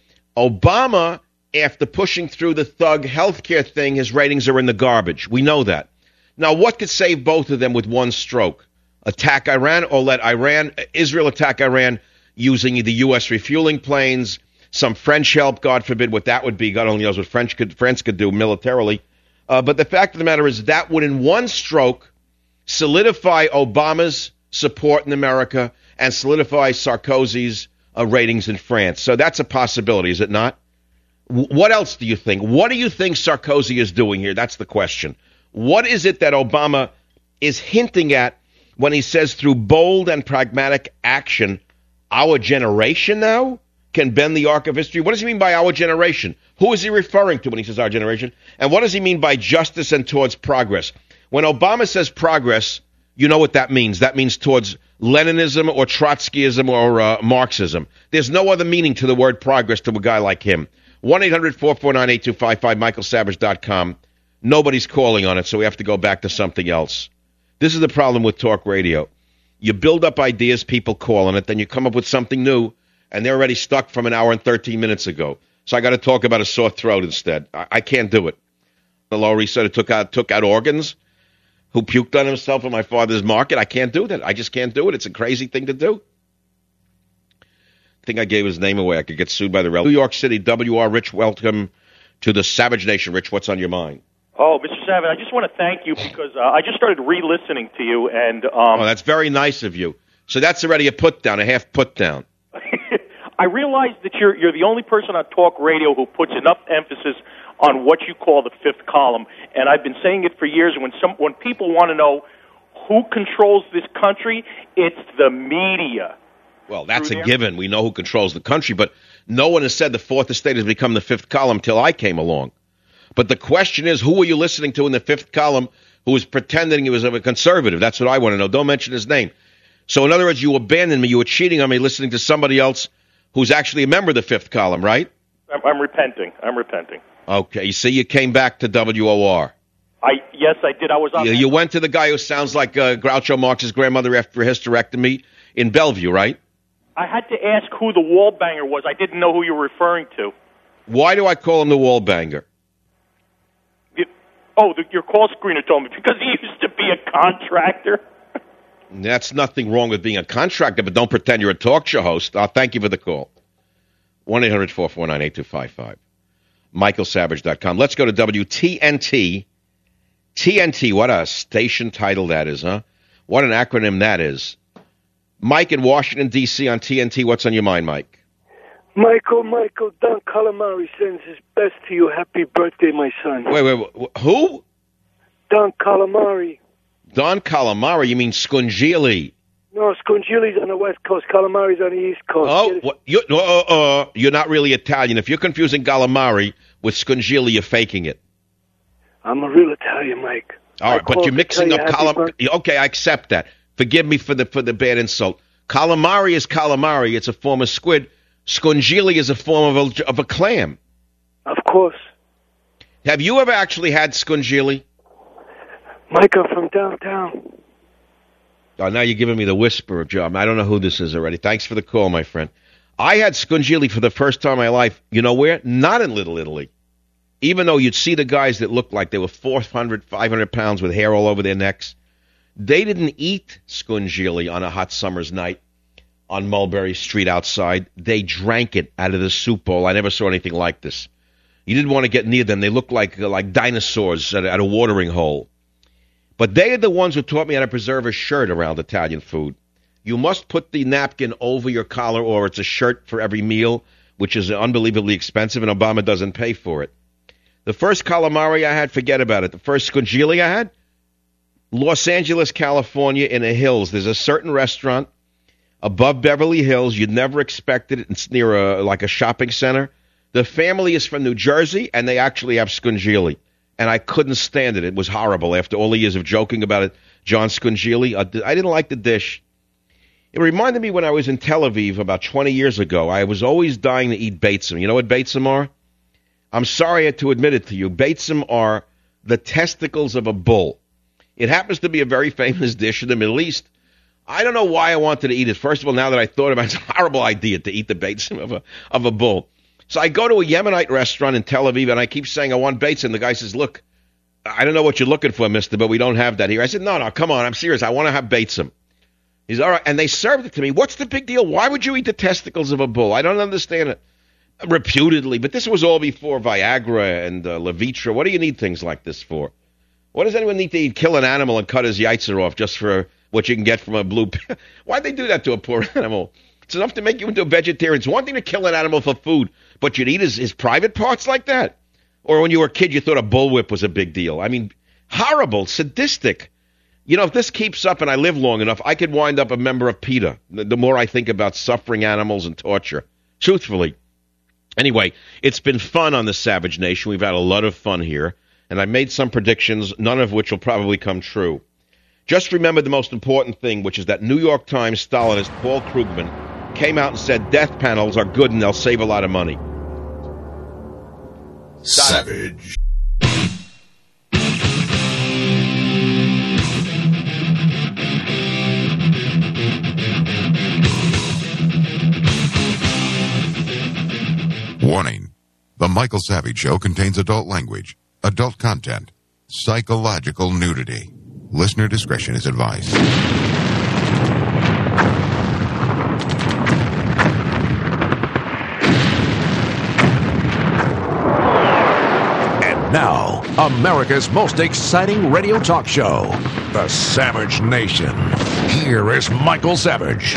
Obama, after pushing through the thug healthcare thing, his ratings are in the garbage. We know that. Now, what could save both of them with one stroke? Attack Iran, or let Iran, Israel attack Iran using the U S refueling planes, some French help, God forbid what that would be. God only knows what French could, France could do militarily. Uh, but the fact of the matter is that would, in one stroke, solidify Obama's support in America and solidify Sarkozy's uh, ratings in France. So that's a possibility, is it not? W- what else do you think? What do you think Sarkozy is doing here? That's the question. What is it that Obama is hinting at when he says through bold and pragmatic action, our generation now can bend the arc of history? What does he mean by our generation? Who is he referring to when he says our generation? And what does he mean by justice and towards progress? When Obama says progress, you know what that means. That means towards Leninism or Trotskyism or uh, Marxism. There's no other meaning to the word progress to a guy like him. one eight hundred four four nine eight two five five, michael savage dot com. Nobody's calling on it, so we have to go back to something else. This is the problem with talk radio. You build up ideas, people call on it, then you come up with something new, and they're already stuck from an hour and thirteen minutes ago. So I got to talk about a sore throat instead. I, I can't do it. The Laurie said it took out, took out organs, who puked on himself in my father's market. I can't do that. I just can't do it. It's a crazy thing to do. I think I gave his name away. I could get sued by the New York City W R. Rich, welcome to the Savage Nation. Rich, what's on your mind? Oh, Mister Savage, I just want to thank you because uh, I just started re-listening to you, and um, oh, that's very nice of you. So that's already a put down, a half put down. I realize that you're you're the only person on talk radio who puts enough emphasis on what you call the fifth column, and I've been saying it for years. When some when people want to know who controls this country, it's the media. Well, that's a given. We know who controls the country, but no one has said the fourth estate has become the fifth column till I came along. But the question is, who are you listening to in the fifth column who was pretending he was a conservative. That's what I want to know. Don't mention his name. So in other words, you abandoned me. You were cheating on me, listening to somebody else who's actually a member of the fifth column, right? I'm, I'm repenting. I'm repenting. Okay. You see, you came back to W O R. I yes, I did. I was on. You, you went to the guy who sounds like uh, Groucho Marx's grandmother after a hysterectomy in Bellevue, right? I had to ask who the wall banger was. I didn't know who you were referring to. Why do I call him the wall banger? You, oh, the, your call screener told me because he used to be a contractor. That's nothing wrong with being a contractor, but don't pretend you're a talk show host. I'll thank you for the call. one eight hundred four four nine eight two five five. Michael Savage dot com. Let's go to W T N T. T N T, what a station title that is, huh? What an acronym that is. Mike in Washington, D C on T N T. What's on your mind, Mike? Michael, Michael, Don Calamari sends his best to you. Happy birthday, my son. Wait, wait, wait who? Don Calamari. Don Calamari? You mean Scungili? No, Scungili's on the West Coast. Calamari's on the East Coast. Oh, what, you, uh, uh, you're not really Italian. If you're confusing Calamari with Scungili, you're faking it. I'm a real Italian, Mike. All right, but you're mixing up calamari. Okay, I accept that. Forgive me for the for the bad insult. Calamari is calamari. It's a form of squid. Scungili is a form of a, of a clam. Of course. Have you ever actually had scungili? Mike, I'm from downtown. Oh, now you're giving me the whisper job. I don't know who this is already. Thanks for the call, my friend. I had scungili for the first time in my life. You know where? Not in Little Italy. Even though you'd see the guys that looked like they were four hundred, five hundred pounds with hair all over their necks, they didn't eat scungili on a hot summer's night on Mulberry Street outside. They drank it out of the soup bowl. I never saw anything like this. You didn't want to get near them. They looked like like dinosaurs at, at a watering hole. But they are the ones who taught me how to preserve a shirt around Italian food. You must put the napkin over your collar, or it's a shirt for every meal, which is unbelievably expensive, and Obama doesn't pay for it. The first calamari I had, forget about it. The first scungili I had, Los Angeles, California, in the hills. There's a certain restaurant above Beverly Hills. You'd never expect it. It's near a, like a shopping center. The family is from New Jersey, and they actually have scungili. And I couldn't stand it. It was horrible. After all the years of joking about it, John Scungili, I didn't like the dish. It reminded me when I was in Tel Aviv about twenty years ago. I was always dying to eat beitzim. You know what beitzim are? I'm sorry I had to admit it to you. Beitzim are the testicles of a bull. It happens to be a very famous dish in the Middle East. I don't know why I wanted to eat it. First of all, now that I thought about it, it's a horrible idea to eat the beitzim of a, of a bull. So I go to a Yemenite restaurant in Tel Aviv, and I keep saying I want beitzim. The guy says, look, I don't know what you're looking for, mister, but we don't have that here. I said, no, no, come on, I'm serious. I want to have beitzim. He's all right. And they served it to me. What's the big deal? Why would you eat the testicles of a bull? I don't understand it. Reputedly, but this was all before Viagra and uh, Levitra. What do you need things like this for? What does anyone need to eat? Kill an animal and cut his yaitzer off just for what you can get from a blue pill? Why'd they do that to a poor animal? It's enough to make you into a vegetarian. It's one thing to kill an animal for food, but you'd eat his, his private parts like that? Or when you were a kid, you thought a bullwhip was a big deal. I mean, horrible, sadistic. You know, if this keeps up and I live long enough, I could wind up a member of PETA, the, the more I think about suffering animals and torture. Truthfully. Anyway, it's been fun on the Savage Nation. We've had a lot of fun here, and I made some predictions, none of which will probably come true. Just remember the most important thing, which is that New York Times Stalinist Paul Krugman came out and said death panels are good and they'll save a lot of money. Savage. Warning. The Michael Savage Show contains adult language, adult content, psychological nudity. Listener discretion is advised. And now, America's most exciting radio talk show, The Savage Nation. Here is Michael Savage.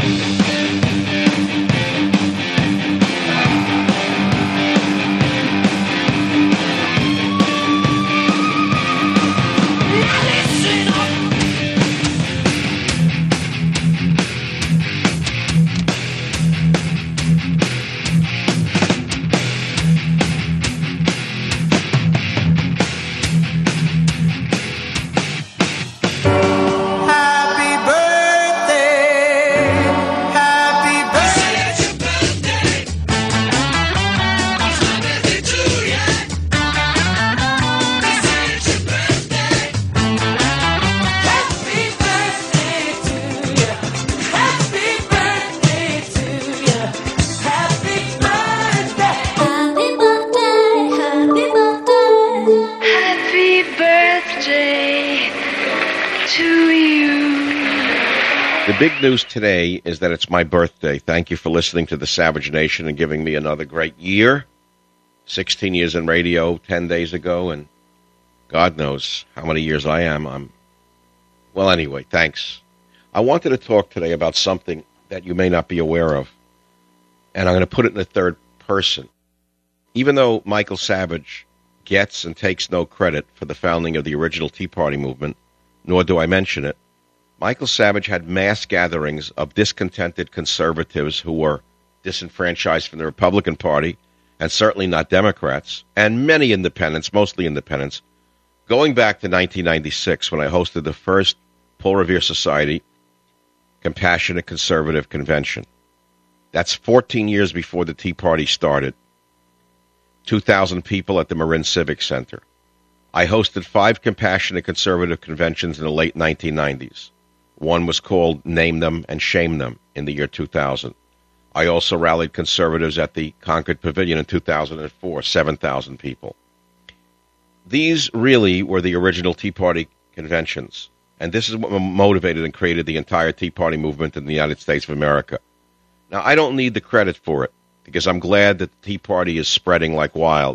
to you. The big news today is that it's my birthday. Thank you for listening to the Savage Nation and giving me another great year. sixteen years in radio ten days ago, and God knows how many years I am. I'm Well, anyway, thanks. I wanted to talk today about something that you may not be aware of, and I'm going to put it in the third person. Even though Michael Savage gets and takes no credit for the founding of the original Tea Party movement, nor do I mention it, Michael Savage had mass gatherings of discontented conservatives who were disenfranchised from the Republican Party, and certainly not Democrats, and many independents, mostly independents, going back to nineteen ninety-six when I hosted the first Paul Revere Society Compassionate Conservative Convention. That's fourteen years before the Tea Party started. two thousand people at the Marin Civic Center. I hosted five Compassionate Conservative Conventions in the late nineteen nineties. One was called Name Them and Shame Them in the year two thousand. I also rallied conservatives at the Concord Pavilion in two thousand four, seven thousand people. These really were the original Tea Party conventions, and this is what motivated and created the entire Tea Party movement in the United States of America. Now, I don't need the credit for it, because I'm glad that the Tea Party is spreading like wild.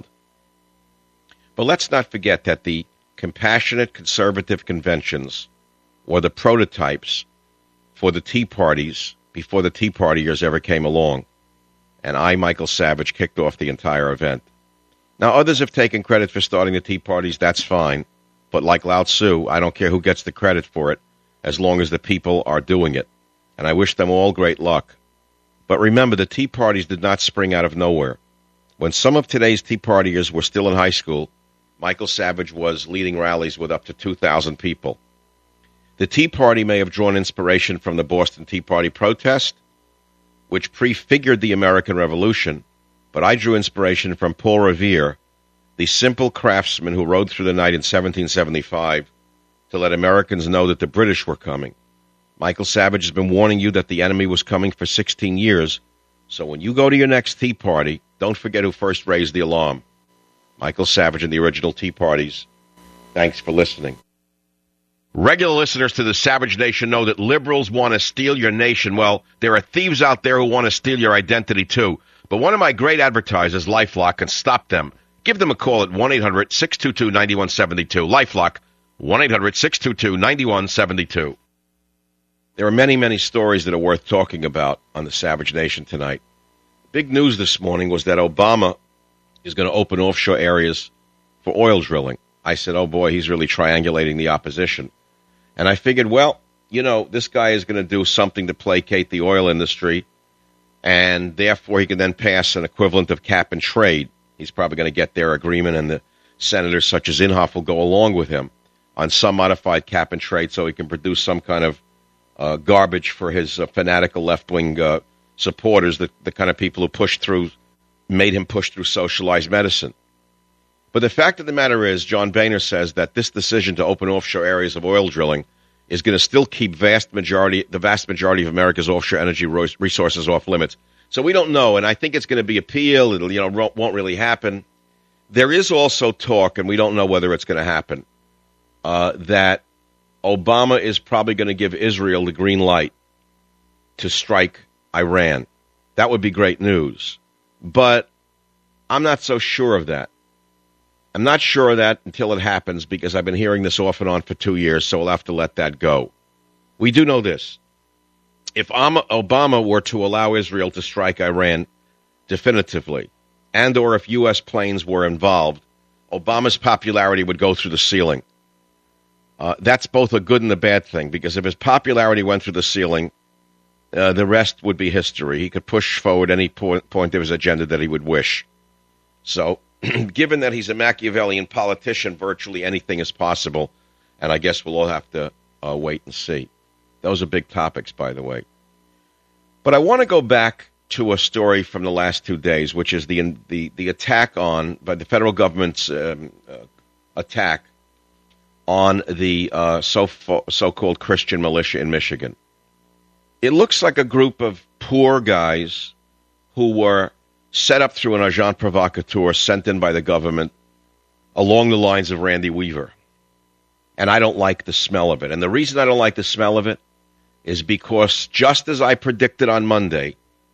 But let's not forget that the Compassionate Conservative Conventions were the prototypes for the Tea Parties before the Tea Partiers ever came along. And I, Michael Savage, kicked off the entire event. Now, others have taken credit for starting the Tea Parties. That's fine. But like Lao Tzu, I don't care who gets the credit for it, as long as the people are doing it. And I wish them all great luck. But remember, the Tea Parties did not spring out of nowhere. When some of today's Tea Partiers were still in high school, Michael Savage was leading rallies with up to two thousand people. The Tea Party may have drawn inspiration from the Boston Tea Party protest, which prefigured the American Revolution, but I drew inspiration from Paul Revere, the simple craftsman who rode through the night in seventeen seventy-five to let Americans know that the British were coming. Michael Savage has been warning you that the enemy was coming for sixteen years, so when you go to your next Tea Party, don't forget who first raised the alarm. Michael Savage and the original Tea Parties. Thanks for listening. Regular listeners to the Savage Nation know that liberals want to steal your nation. Well, there are thieves out there who want to steal your identity, too. But one of my great advertisers, LifeLock, can stop them. Give them a call at one eight hundred six two two nine one seven two. LifeLock, one eight hundred six two two nine one seven two. There are many, many stories that are worth talking about on the Savage Nation tonight. Big news this morning was that Obama is going to open offshore areas for oil drilling. I said, oh boy, he's really triangulating the opposition. And I figured, well, you know, this guy is going to do something to placate the oil industry, and therefore he can then pass an equivalent of cap and trade. He's probably going to get their agreement, and the senators such as Inhofe will go along with him on some modified cap and trade so he can produce some kind of uh, garbage for his uh, fanatical left-wing uh, supporters, the, the kind of people who pushed through, made him push through socialized medicine. But the fact of the matter is, John Boehner says that this decision to open offshore areas of oil drilling is going to still keep vast majority, the vast majority of America's offshore energy resources off limits. So we don't know, and I think it's going to be appealed. It'll, you know, won't really happen. There is also talk, and we don't know whether it's going to happen, uh, that Obama is probably going to give Israel the green light to strike Iran. That would be great news. But I'm not so sure of that. I'm not sure of that until it happens, because I've been hearing this off and on for two years, so we'll have to let that go. We do know this. If Obama were to allow Israel to strike Iran definitively, and or if U S planes were involved, Obama's popularity would go through the ceiling. Uh, that's both a good and a bad thing, because if his popularity went through the ceiling, uh, the rest would be history. He could push forward any point, point of his agenda that he would wish. So, given that he's a Machiavellian politician, virtually anything is possible, and I guess we'll all have to uh, wait and see. Those are big topics, by the way. But I want to go back to a story from the last two days, which is the the, the attack on, by the federal government's um, uh, attack on the uh, so so-called Christian militia in Michigan. It looks like a group of poor guys who were set up through an agent provocateur sent in by the government along the lines of Randy Weaver. and I don't like the smell of it. And the reason I don't like the smell of it is because, just as I predicted on Monday,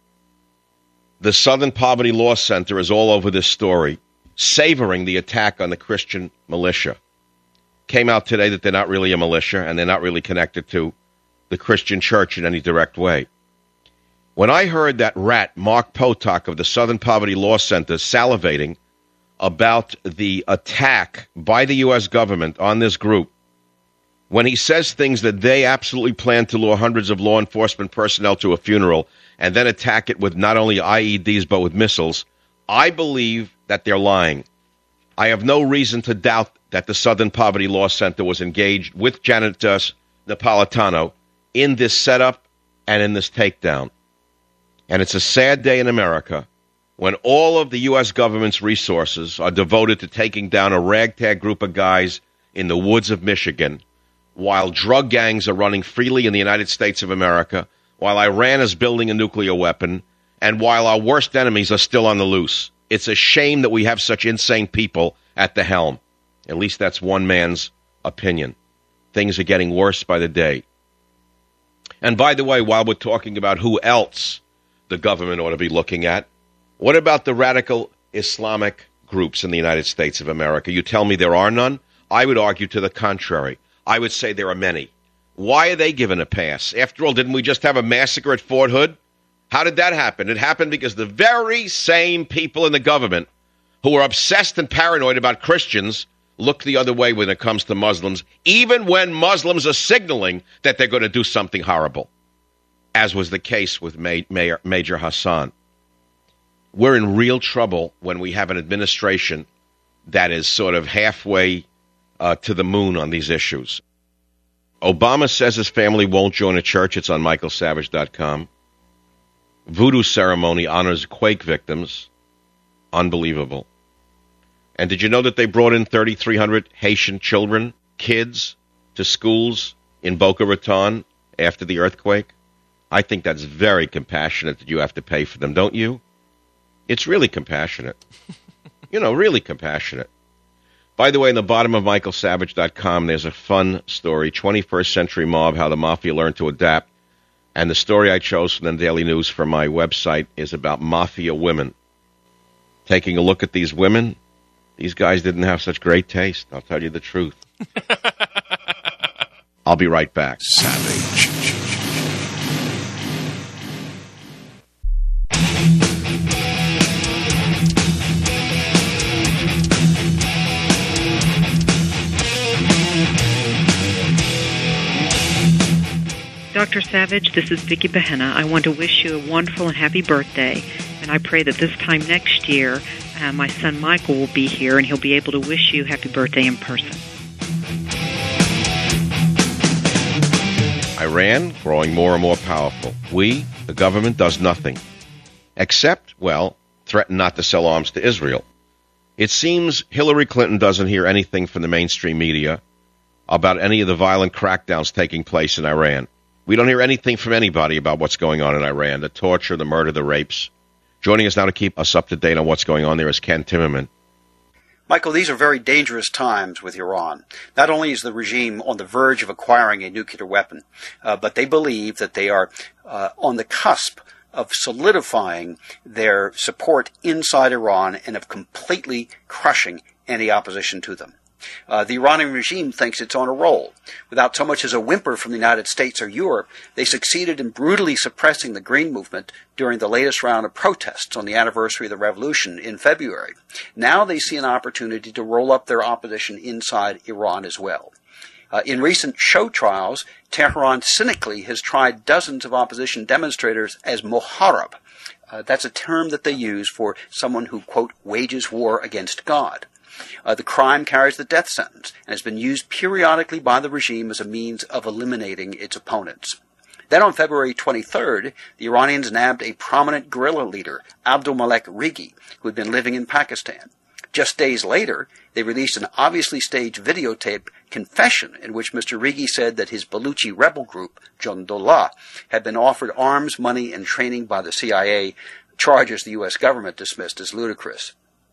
the Southern Poverty Law Center is all over this story, savoring the attack on the Christian militia. Came out today that they're not really a militia, and they're not really connected to the Christian church in any direct way. When I heard that rat, Mark Potok of the Southern Poverty Law Center, salivating about the attack by the U S government on this group, when he says things that they absolutely plan to lure hundreds of law enforcement personnel to a funeral and then attack it with not only I E Ds but with missiles, I believe that they're lying. I have no reason to doubt that the Southern Poverty Law Center was engaged with Janet uh, Napolitano in this setup and in this takedown. And it's a sad day in America when all of the U S government's resources are devoted to taking down a ragtag group of guys in the woods of Michigan, while drug gangs are running freely in the United States of America, while Iran is building a nuclear weapon, and while our worst enemies are still on the loose. It's a shame that we have such insane people at the helm. At least that's one man's opinion. Things are getting worse by the day. And by the way, while we're talking about who else the government ought to be looking at, what about the radical Islamic groups in the United States of America? You tell me there are none? I would argue to the contrary. I would say there are many. Why are they given a pass? After all, didn't we just have a massacre at Fort Hood? How did that happen? It happened because the very same people in the government who are obsessed and paranoid about Christians look the other way when it comes to Muslims, even when Muslims are signaling that they're going to do something horrible, as was the case with Mayor, Major Hassan. We're in real trouble when we have an administration that is sort of halfway uh, to the moon on these issues. Obama says his family won't join a church. It's on michael savage dot com. Voodoo ceremony honors quake victims. Unbelievable. And did you know that they brought in thirty-three hundred Haitian children, kids, to schools in Boca Raton after the earthquake? I think that's very compassionate that you have to pay for them, don't you? It's really compassionate. You know, really compassionate. By the way, in the bottom of michael savage dot com, there's a fun story, twenty-first century mob, how the mafia learned to adapt. And the story I chose from the Daily News for my website is about mafia women. Taking a look at these women, these guys didn't have such great taste, I'll tell you the truth. I'll be right back. Savage. Doctor Savage, this is Vicki Behenna. I want to wish you a wonderful and happy birthday, and I pray that this time next year, uh, my son Michael will be here, and he'll be able to wish you happy birthday in person. Iran growing more and more powerful. We, the government, does nothing. Except, well, threaten not to sell arms to Israel. It seems Hillary Clinton doesn't hear anything from the mainstream media about any of the violent crackdowns taking place in Iran. We don't hear anything from anybody about what's going on in Iran, the torture, the murder, the rapes. Joining us now to keep us up to date on what's going on there is Ken Timmerman. Michael, these are very dangerous times with Iran. Not only is the regime on the verge of acquiring a nuclear weapon, uh, but they believe that they are uh, on the cusp of solidifying their support inside Iran and of completely crushing any opposition to them. Uh, the Iranian regime thinks it's on a roll. Without so much as a whimper from the United States or Europe, they succeeded in brutally suppressing the Green Movement during the latest round of protests on the anniversary of the revolution in February. Now they see an opportunity to roll up their opposition inside Iran as well. Uh, in recent show trials, Tehran cynically has tried dozens of opposition demonstrators as Moharab. Uh, that's a term that they use for someone who, quote, wages war against God. Uh, the crime carries the death sentence and has been used periodically by the regime as a means of eliminating its opponents. Then on February twenty-third, the Iranians nabbed a prominent guerrilla leader, Abdulmalek Rigi, who had been living in Pakistan. Just days later, they released an obviously staged videotape confession in which Mister Rigi said that his Baluchi rebel group, Jundullah, had been offered arms, money, and training by the C I A, charges the U S government dismissed as ludicrous.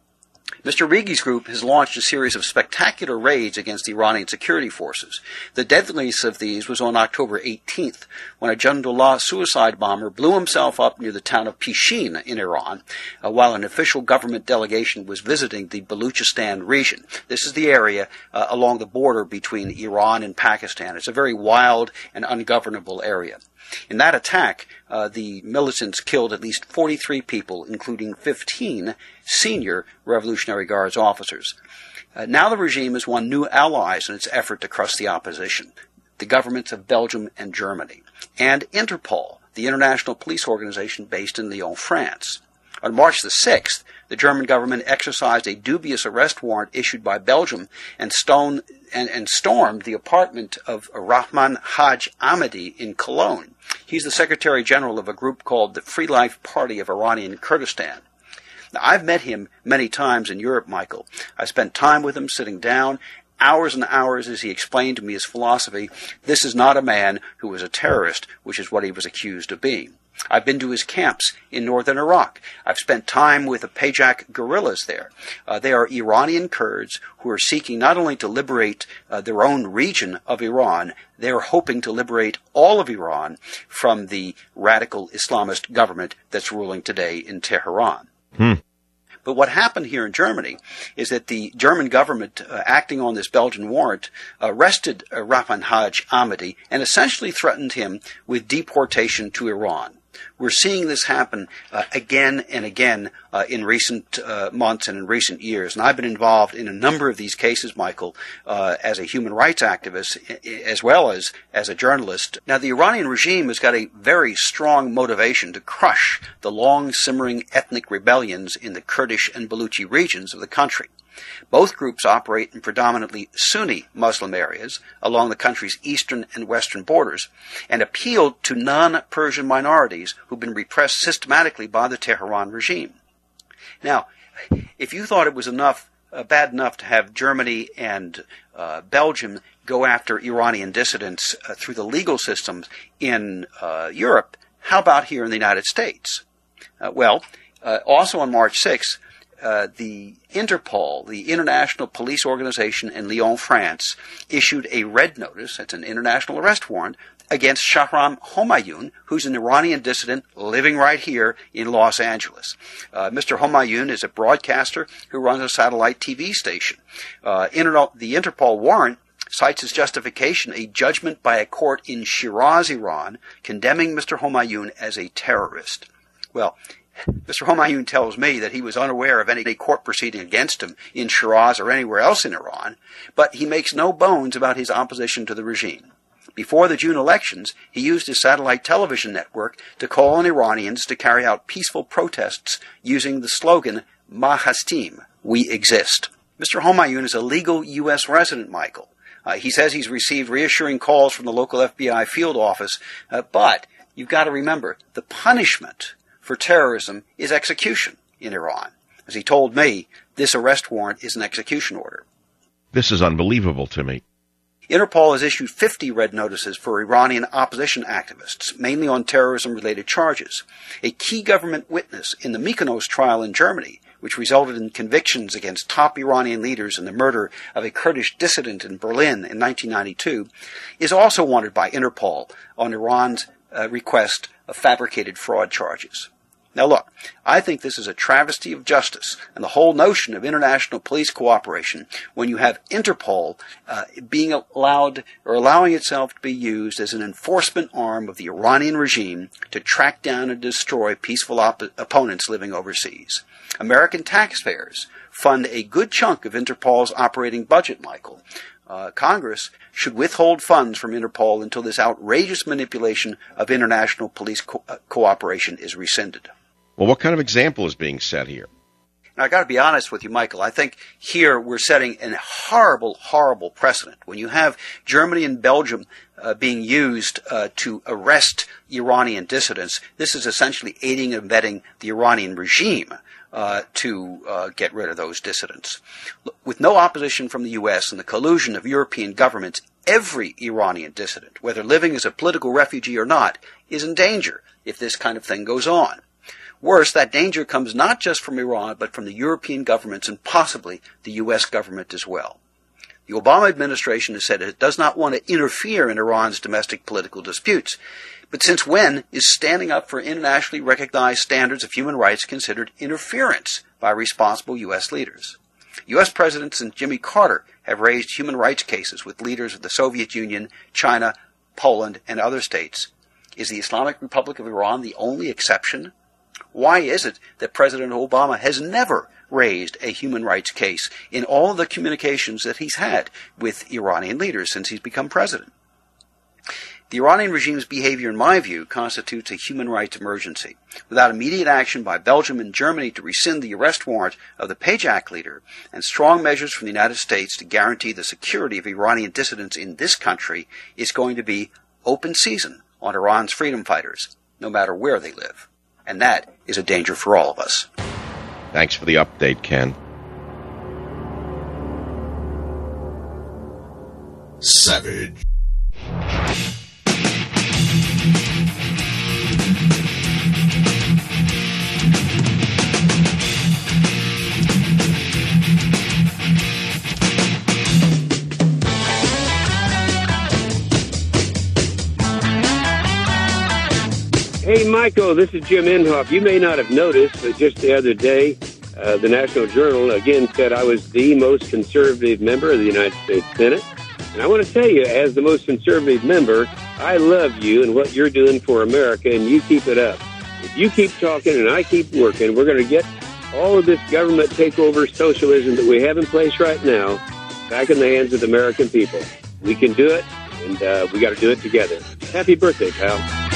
Mister Rigi's group has launched a series of spectacular raids against the Iranian security forces. The deadliest of these was on October eighteenth, when a Jundullah suicide bomber blew himself up near the town of Pishin in Iran, uh, while an official government delegation was visiting the Baluchistan region. This is the area uh, along the border between Iran and Pakistan. It's a very wild and ungovernable area. In that attack, uh, the militants killed at least forty-three people, including fifteen senior Revolutionary Guards officers. Uh, now the regime has won new allies in its effort to crush the opposition, the governments of Belgium and Germany, and Interpol, the international police organization based in Lyon, France. On March the sixth, the German government exercised a dubious arrest warrant issued by Belgium and, stone, and, and stormed the apartment of Rahman Haj Ahmadi in Cologne. He's the Secretary General of a group called the Free Life Party of Iranian Kurdistan. Now, I've met him many times in Europe, Michael. I spent time with him sitting down, hours and hours as he explained to me his philosophy. This is not a man who was a terrorist, which is what he was accused of being. I've been to his camps in northern Iraq. I've spent time with the Pajak guerrillas there. Uh, they are Iranian Kurds who are seeking not only to liberate uh, their own region of Iran, they are hoping to liberate all of Iran from the radical Islamist government that's ruling today in Tehran. Hmm. But what happened here in Germany is that the German government, uh, acting on this Belgian warrant, arrested uh, Rahman Haj Ahmadi and essentially threatened him with deportation to Iran. We're seeing this happen uh, again and again uh, in recent uh, months and in recent years. And I've been involved in a number of these cases, Michael, uh, as a human rights activist as well as as a journalist. Now, the Iranian regime has got a very strong motivation to crush the long-simmering ethnic rebellions in the Kurdish and Baluchi regions of the country. Both groups operate in predominantly Sunni Muslim areas along the country's eastern and western borders and appeal to non-Persian minorities who've been repressed systematically by the Tehran regime. Now, if you thought it was enough, uh, bad enough to have Germany and uh, Belgium go after Iranian dissidents uh, through the legal systems in uh, Europe, how about here in the United States? Uh, well, uh, also on March sixth, Uh, the Interpol, the International Police Organization in Lyon, France, issued a red notice, that's an international arrest warrant, against Shahram Homayoun, who's an Iranian dissident living right here in Los Angeles. Uh, Mister Homayoun is a broadcaster who runs a satellite T V station. Uh, Inter- the Interpol warrant cites as justification a judgment by a court in Shiraz, Iran, condemning Mister Homayoun as a terrorist. Well, Mister Homayoun tells me that he was unaware of any court proceeding against him in Shiraz or anywhere else in Iran, but he makes no bones about his opposition to the regime. Before the June elections, he used his satellite television network to call on Iranians to carry out peaceful protests using the slogan, Ma Hastim, we exist. Mister Homayoun is a legal U S resident, Michael. Uh, he says he's received reassuring calls from the local F B I field office, uh, but you've got to remember, the punishment for terrorism is execution in Iran. As he told me, this arrest warrant is an execution order. This is unbelievable to me. Interpol has issued fifty red notices for Iranian opposition activists, mainly on terrorism-related charges. A key government witness in the Mykonos trial in Germany, which resulted in convictions against top Iranian leaders in the murder of a Kurdish dissident in Berlin in nineteen ninety-two, is also wanted by Interpol on Iran's uh, request of fabricated fraud charges. Now look, I think this is a travesty of justice and the whole notion of international police cooperation when you have Interpol uh, being allowed or allowing itself to be used as an enforcement arm of the Iranian regime to track down and destroy peaceful op- opponents living overseas. American taxpayers fund a good chunk of Interpol's operating budget, Michael. Uh, Congress should withhold funds from Interpol until this outrageous manipulation of international police co- uh, cooperation is rescinded. Well, what kind of example is being set here? Now, I got to be honest with you, Michael. I think here we're setting a horrible, horrible precedent. When you have Germany and Belgium uh, being used uh, to arrest Iranian dissidents, this is essentially aiding and abetting the Iranian regime uh, to uh, get rid of those dissidents. With no opposition from the U S and the collusion of European governments, every Iranian dissident, whether living as a political refugee or not, is in danger if this kind of thing goes on. Worse, that danger comes not just from Iran, but from the European governments and possibly the U S government as well. The Obama administration has said it does not want to interfere in Iran's domestic political disputes. But since when is standing up for internationally recognized standards of human rights considered interference by responsible U S leaders? U S presidents since Jimmy Carter have raised human rights cases with leaders of the Soviet Union, China, Poland, and other states. Is the Islamic Republic of Iran the only exception? Why is it that President Obama has never raised a human rights case in all of the communications that he's had with Iranian leaders since he's become president? The Iranian regime's behavior, in my view, constitutes a human rights emergency. Without immediate action by Belgium and Germany to rescind the arrest warrant of the Pajak leader, and strong measures from the United States to guarantee the security of Iranian dissidents in this country, it's going to be open season on Iran's freedom fighters, no matter where they live. And that is a danger for all of us. Thanks for the update, Ken. Savage. Hey, Michael, this is Jim Inhofe. You may not have noticed, but just the other day, uh, the National Journal again said I was the most conservative member of the United States Senate. And I want to tell you, as the most conservative member, I love you and what you're doing for America, and you keep it up. If you keep talking and I keep working, we're going to get all of this government takeover socialism that we have in place right now back in the hands of the American people. We can do it, and uh, we got to do it together. Happy birthday, pal.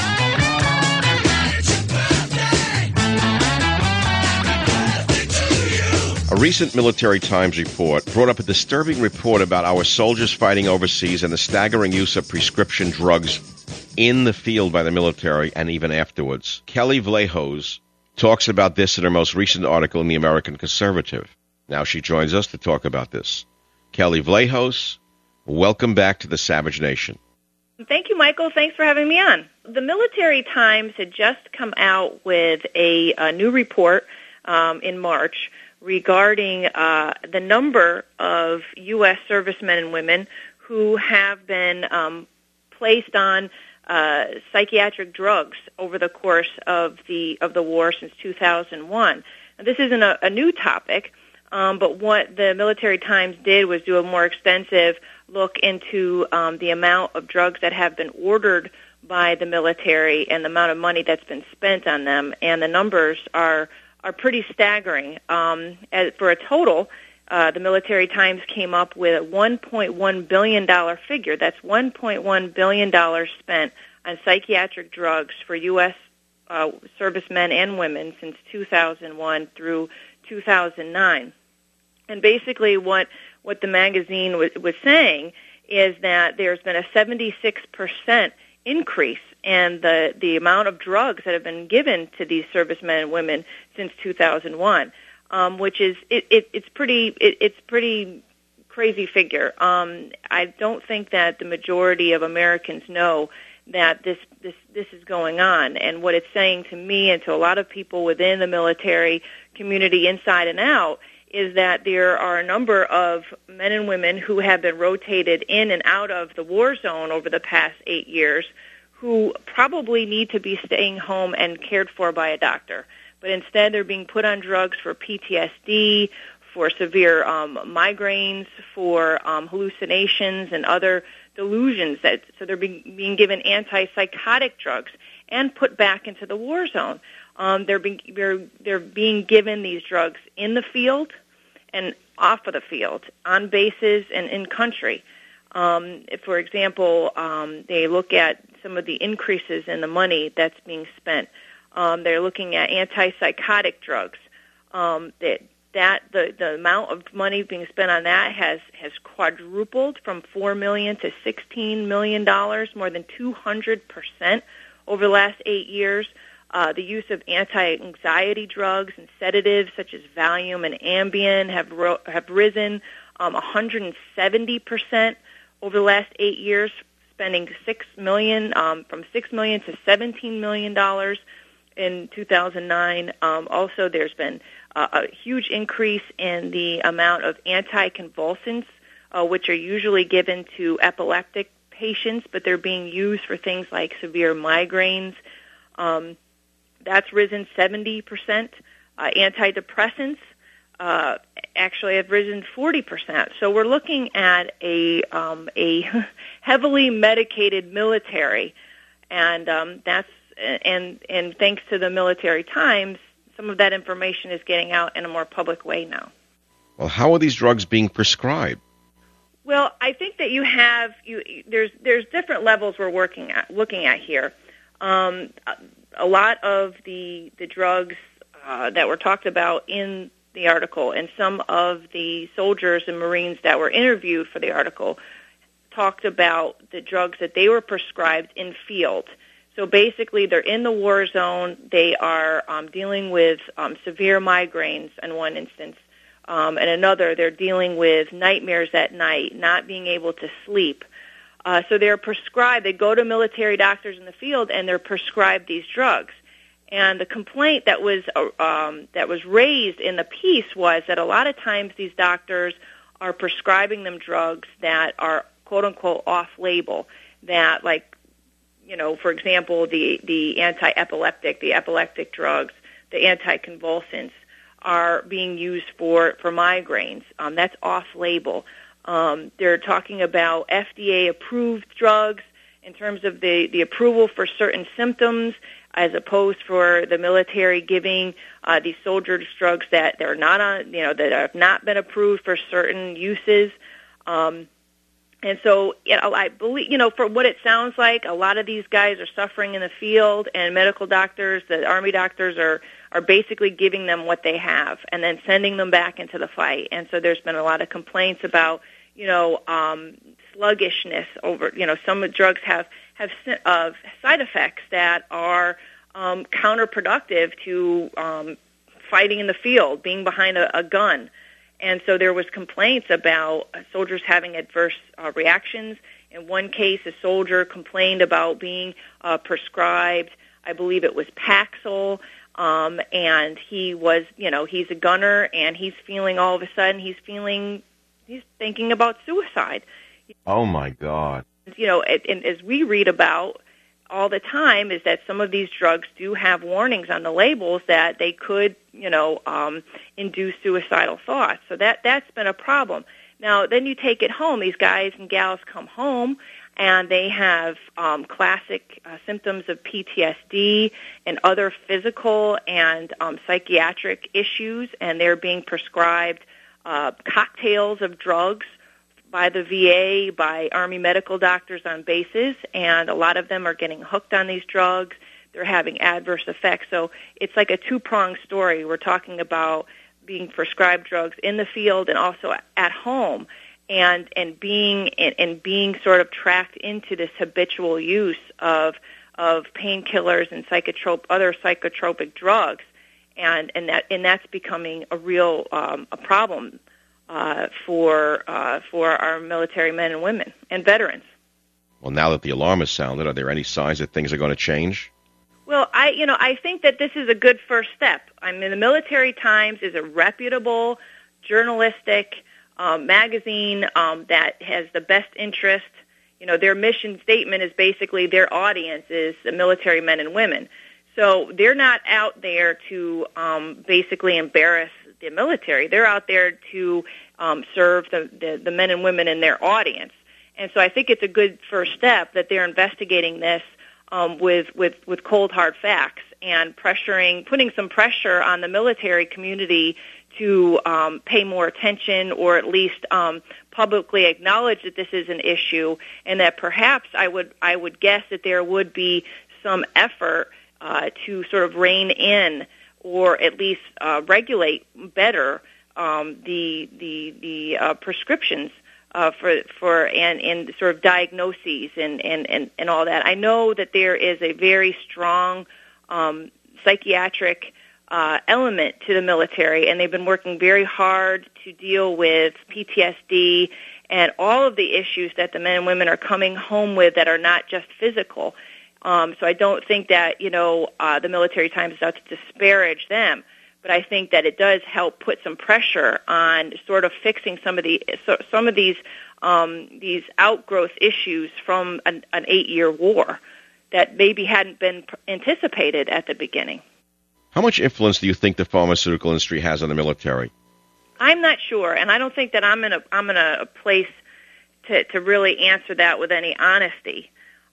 A recent Military Times report brought up a disturbing report about our soldiers fighting overseas and the staggering use of prescription drugs in the field by the military and even afterwards. Kelly Vlahos talks about this in her most recent article in the American Conservative. Now she joins us to talk about this. Kelly Vlahos, welcome back to the Savage Nation. Thank you, Michael. Thanks for having me on. The Military Times had just come out with a, a new report um, in March regarding uh, the number of U S servicemen and women who have been um, placed on uh, psychiatric drugs over the course of the of the war since two thousand one. Now, this isn't a, a new topic, um, but what the Military Times did was do a more extensive look into um, the amount of drugs that have been ordered by the military and the amount of money that's been spent on them, and the numbers are are pretty staggering. Um, as, for a total, uh, the Military Times came up with a one point one billion dollars figure. That's one point one billion dollars spent on psychiatric drugs for U S uh, servicemen and women since two thousand one through two thousand nine. And basically what, what the magazine was, was saying is that there's been a seventy-six percent increase in the, the amount of drugs that have been given to these servicemen and women since two thousand one, um, which is it, it, it's pretty it, it's pretty crazy figure. Um, I don't think that the majority of Americans know that this this this is going on, and what it's saying to me and to a lot of people within the military community, inside and out, is that there are a number of men and women who have been rotated in and out of the war zone over the past eight years who probably need to be staying home and cared for by a doctor. But instead they're being put on drugs for P T S D, for severe um, migraines, for um, hallucinations and other delusions. That, so they're being, being given antipsychotic drugs and put back into the war zone. Um, they're, being, they're, they're being given these drugs in the field and off of the field, on bases and in country. Um, for example, um, they look at some of the increases in the money that's being spent. Um, they're looking at antipsychotic drugs. Um, that that the, the amount of money being spent on that has, has quadrupled from four million dollars to sixteen million dollars, more than two hundred percent over the last eight years. Uh, the use of anti-anxiety drugs and sedatives such as Valium and Ambien have ro- have risen um, one hundred seventy percent over the last eight years, spending six million dollars um, from six million dollars to seventeen million dollars. in two thousand nine. Um, also, there's been uh, a huge increase in the amount of anticonvulsants, uh, which are usually given to epileptic patients, but they're being used for things like severe migraines. Um, that's risen seventy percent. Uh, antidepressants uh, actually have risen forty percent. So we're looking at a um, a heavily medicated military, and um, that's and and thanks to the Military Times, some of that information is getting out in a more public way now. Well, how are these drugs being prescribed? Well, I think that you have you there's there's different levels we're working at looking at here. Um, a lot of the the drugs uh, that were talked about in the article, and some of the soldiers and Marines that were interviewed for the article talked about the drugs that they were prescribed in field. So basically, they're in the war zone. They are um, dealing with um, severe migraines in one instance. Um, and another, they're dealing with nightmares at night, not being able to sleep. Uh, so they're prescribed, they go to military doctors in the field, and they're prescribed these drugs. And the complaint that was uh, um, that was raised in the piece was that a lot of times these doctors are prescribing them drugs that are, quote-unquote, off-label, that, like, you know, for example, the, the anti-epileptic, the epileptic drugs, the anticonvulsants, are being used for, for migraines. Um, that's off-label. Um, they're talking about F D A-approved drugs in terms of the, the approval for certain symptoms, as opposed for the military giving uh, these soldiers drugs that they're not on, you know, that have not been approved for certain uses. Um, and so, you know, I believe, you know, for what it sounds like, a lot of these guys are suffering in the field, and medical doctors, the Army doctors, are are basically giving them what they have and then sending them back into the fight. And so there's been a lot of complaints about, you know, um, sluggishness over, you know, some drugs have, have uh, side effects that are um, counterproductive to um, fighting in the field, being behind a, a gun. And so there was complaints about soldiers having adverse uh, reactions. In one case, a soldier complained about being uh, prescribed, I believe it was Paxil, um, and he was, you know, he's a gunner, and he's feeling all of a sudden, he's feeling, he's thinking about suicide. Oh, my God. You know, and, and as we read about all the time, is that some of these drugs do have warnings on the labels that they could, you know, um, induce suicidal thoughts. So that, that's been a problem. Now, then you take it home. These guys and gals come home, and they have um, classic uh, symptoms of P T S D and other physical and um, psychiatric issues, and they're being prescribed uh, cocktails of drugs by the V A, by Army medical doctors on bases, and a lot of them are getting hooked on these drugs. They're having adverse effects. So it's like a two-pronged story. We're talking about being prescribed drugs in the field and also at home, and and being and, and being sort of tracked into this habitual use of of painkillers and psychotrop other psychotropic drugs, and and that and that's becoming a real um, a problem uh, for uh, for our military men and women and veterans. Well, now that the alarm has sounded, are there any signs that things are going to change? Well, I, you know, I think that this is a good first step. I mean, the Military Times is a reputable, journalistic um, magazine um, that has the best interest. You know, their mission statement is basically their audience is the military men and women. So they're not out there to um, basically embarrass the military. They're out there to um, serve the, the, the men and women in their audience. And so I think it's a good first step that they're investigating this Um, with, with, with cold, hard facts and pressuring, putting some pressure on the military community to um, pay more attention, or at least um, publicly acknowledge that this is an issue, and that perhaps I would I would guess that there would be some effort uh, to sort of rein in, or at least uh, regulate better um, the the the uh, prescriptions. Uh, for for and, and sort of diagnoses and, and, and, and all that. I know that there is a very strong um, psychiatric uh, element to the military, and they've been working very hard to deal with P T S D and all of the issues that the men and women are coming home with that are not just physical. Um, so I don't think that, you know, uh, the Military Times is out to disparage them, but I think that it does help put some pressure on sort of fixing some of the so, some of these um, these outgrowth issues from an, an eight-year war that maybe hadn't been anticipated at the beginning. How much influence do you think the pharmaceutical industry has on the military? I'm not sure, and I don't think that I'm in a I'm in a place to to really answer that with any honesty.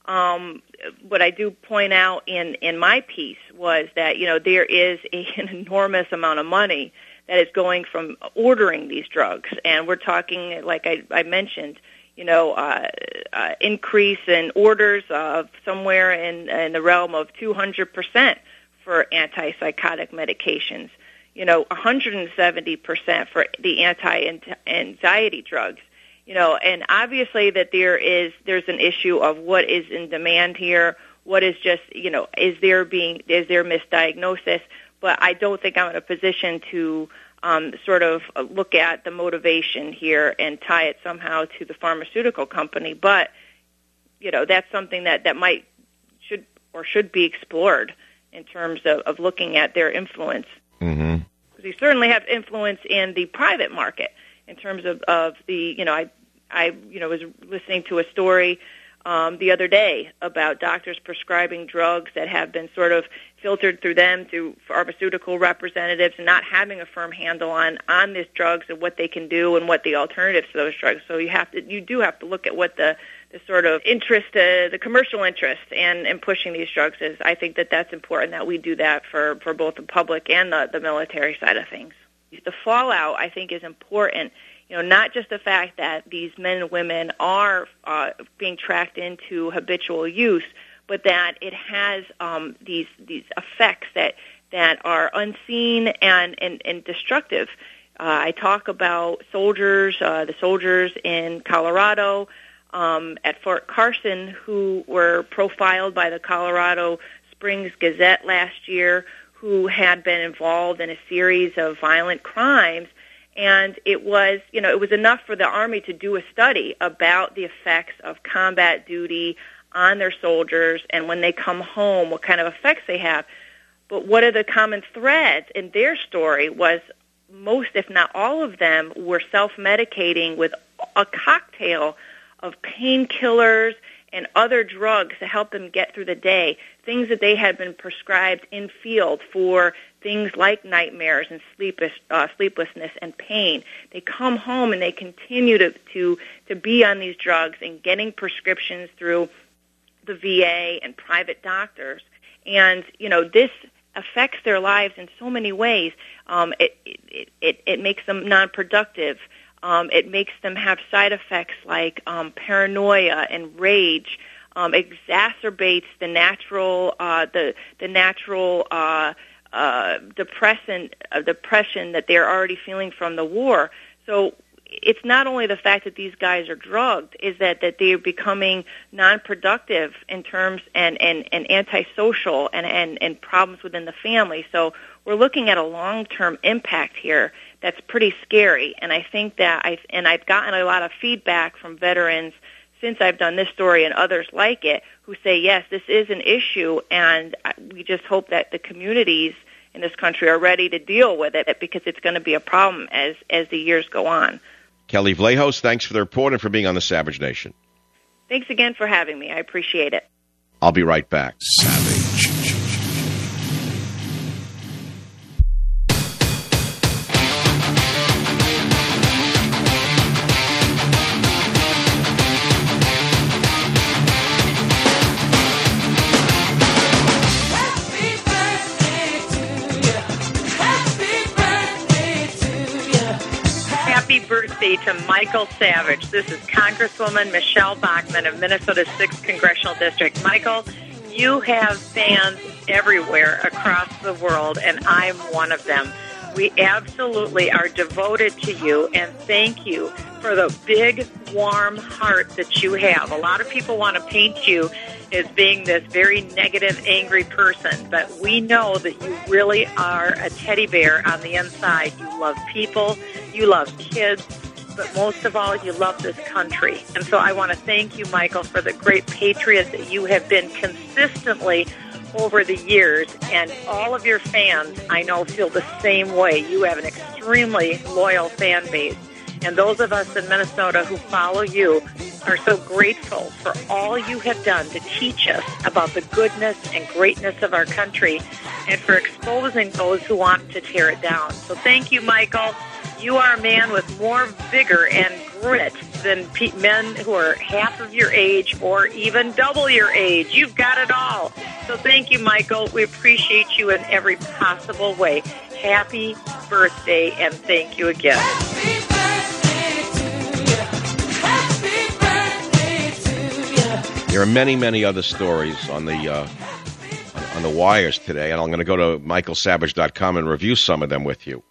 Um, what I do point out in, in my piece was that, you know, there is a, an enormous amount of money that is going from ordering these drugs. And we're talking, like I, I mentioned, you know, uh, uh, increase in orders of somewhere in, in the realm of two hundred percent for antipsychotic medications, you know, one hundred seventy percent for the anti-anxiety drugs. You know, and obviously that there is there's an issue of what is in demand here, what is just, you know, is there being is there misdiagnosis? But I don't think I'm in a position to um, sort of look at the motivation here and tie it somehow to the pharmaceutical company. But you know, that's something that, that might should or should be explored in terms of, of looking at their influence. Mm-hmm. Because we certainly have influence in the private market. In terms of, of the, you know, I, I, you know, was listening to a story um, the other day about doctors prescribing drugs that have been sort of filtered through them, through pharmaceutical representatives, and not having a firm handle on, on these drugs and what they can do and what the alternatives to those drugs. So you have to, you do have to look at what the, the sort of interest, uh, the commercial interest in, in pushing these drugs is. I think that that's important that we do that for, for both the public and the, the military side of things. The fallout, I think, is important. You know, not just the fact that these men and women are uh, being tracked into habitual use, but that it has um, these these effects that that are unseen and and, and destructive. Uh, I talk about soldiers, uh, the soldiers in Colorado um, at Fort Carson who were profiled by the Colorado Springs Gazette last year, who had been involved in a series of violent crimes, and it was, you know, it was enough for the Army to do a study about the effects of combat duty on their soldiers, and when they come home, what kind of effects they have. But what are the common threads in their story was most, if not all of them, were self-medicating with a cocktail of painkillers and other drugs to help them get through the day, things that they had been prescribed in field for things like nightmares and sleepless, uh, sleeplessness and pain. They come home and they continue to, to, to be on these drugs and getting prescriptions through the V A and private doctors. And, you know, this affects their lives in so many ways. Um, it, it, it, it makes them non-productive. Um, it makes them have side effects like um, paranoia and rage. Um, exacerbates the natural, uh, the the natural uh, uh, depression, uh, depression that they're already feeling from the war. So it's not only the fact that these guys are drugged, is that, that they're becoming non-productive in terms and, and, and antisocial and, and, and problems within the family. So we're looking at a long-term impact here that's pretty scary. And I think that I've, and I've gotten a lot of feedback from veterans since I've done this story and others like it who say, yes, this is an issue, and we just hope that the communities in this country are ready to deal with it because it's going to be a problem as, as the years go on. Kelly Vlahos, thanks for the report and for being on the Savage Nation. Thanks again for having me. I appreciate it. I'll be right back. Savage. Happy birthday to Michael Savage. This is Congresswoman Michelle Bachmann of Minnesota's sixth Congressional District. Michael, you have fans everywhere across the world, and I'm one of them. We absolutely are devoted to you, and thank you for the big, warm heart that you have. A lot of people want to paint you as being this very negative, angry person, but we know that you really are a teddy bear on the inside. You love people, you love kids, but most of all, you love this country. And so I want to thank you, Michael, for the great patriot that you have been consistently over the years. And all of your fans, I know, feel the same way. You have an extremely loyal fan base. And those of us in Minnesota who follow you are so grateful for all you have done to teach us about the goodness and greatness of our country and for exposing those who want to tear it down. So thank you, Michael. You are a man with more vigor and grit than pe- men who are half of your age or even double your age. You've got it all. So thank you, Michael. We appreciate you in every possible way. Happy birthday, and thank you again. There are many, many other stories on the uh, on, on the wires today, and I'm going to go to michael savage dot com and review some of them with you.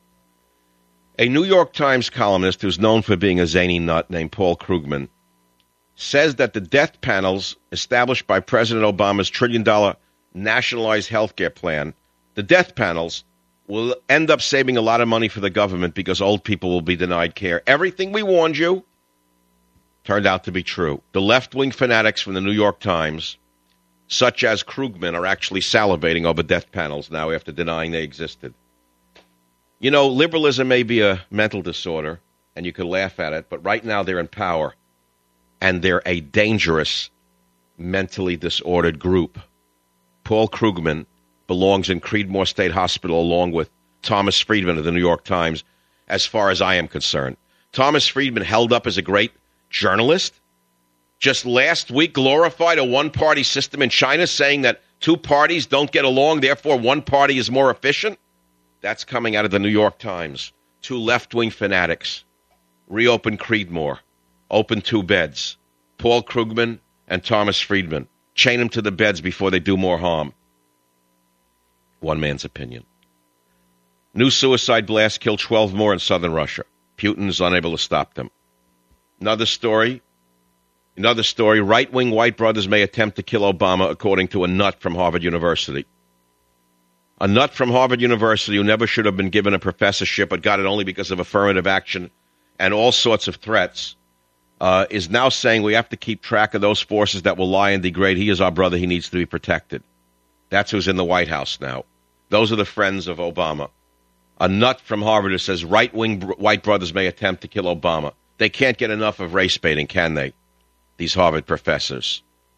A New York Times columnist who's known for being a zany nut named Paul Krugman says that the death panels established by President Obama's trillion-dollar nationalized health care plan, the death panels, will end up saving a lot of money for the government because old people will be denied care. Everything we warned you turned out to be true. The left-wing fanatics from the New York Times, such as Krugman, are actually salivating over death panels now after denying they existed. You know, liberalism may be a mental disorder, and you can laugh at it, but right now they're in power, and they're a dangerous, mentally disordered group. Paul Krugman belongs in Creedmoor State Hospital along with Thomas Friedman of the New York Times, as far as I am concerned. Thomas Friedman, held up as a great journalist, just last week glorified a one-party system in China, saying that two parties don't get along, therefore one party is more efficient. That's coming out of the New York Times. Two left-wing fanatics. Reopen Creedmoor. Open two beds. Paul Krugman and Thomas Friedman. Chain them to the beds before they do more harm. One man's opinion. New suicide blast killed twelve more in southern Russia. Putin is unable to stop them. Another story. Another story. Right-wing white brothers may attempt to kill Obama, according to a nut from Harvard University. A nut from Harvard University who never should have been given a professorship but got it only because of affirmative action and all sorts of threats, uh, is now saying we have to keep track of those forces that will lie and degrade. He is our brother. He needs to be protected. That's who's in the White House now. Those are the friends of Obama. A nut from Harvard who says right-wing br- white brothers may attempt to kill Obama. They can't get enough of race baiting, can they? These Harvard professors.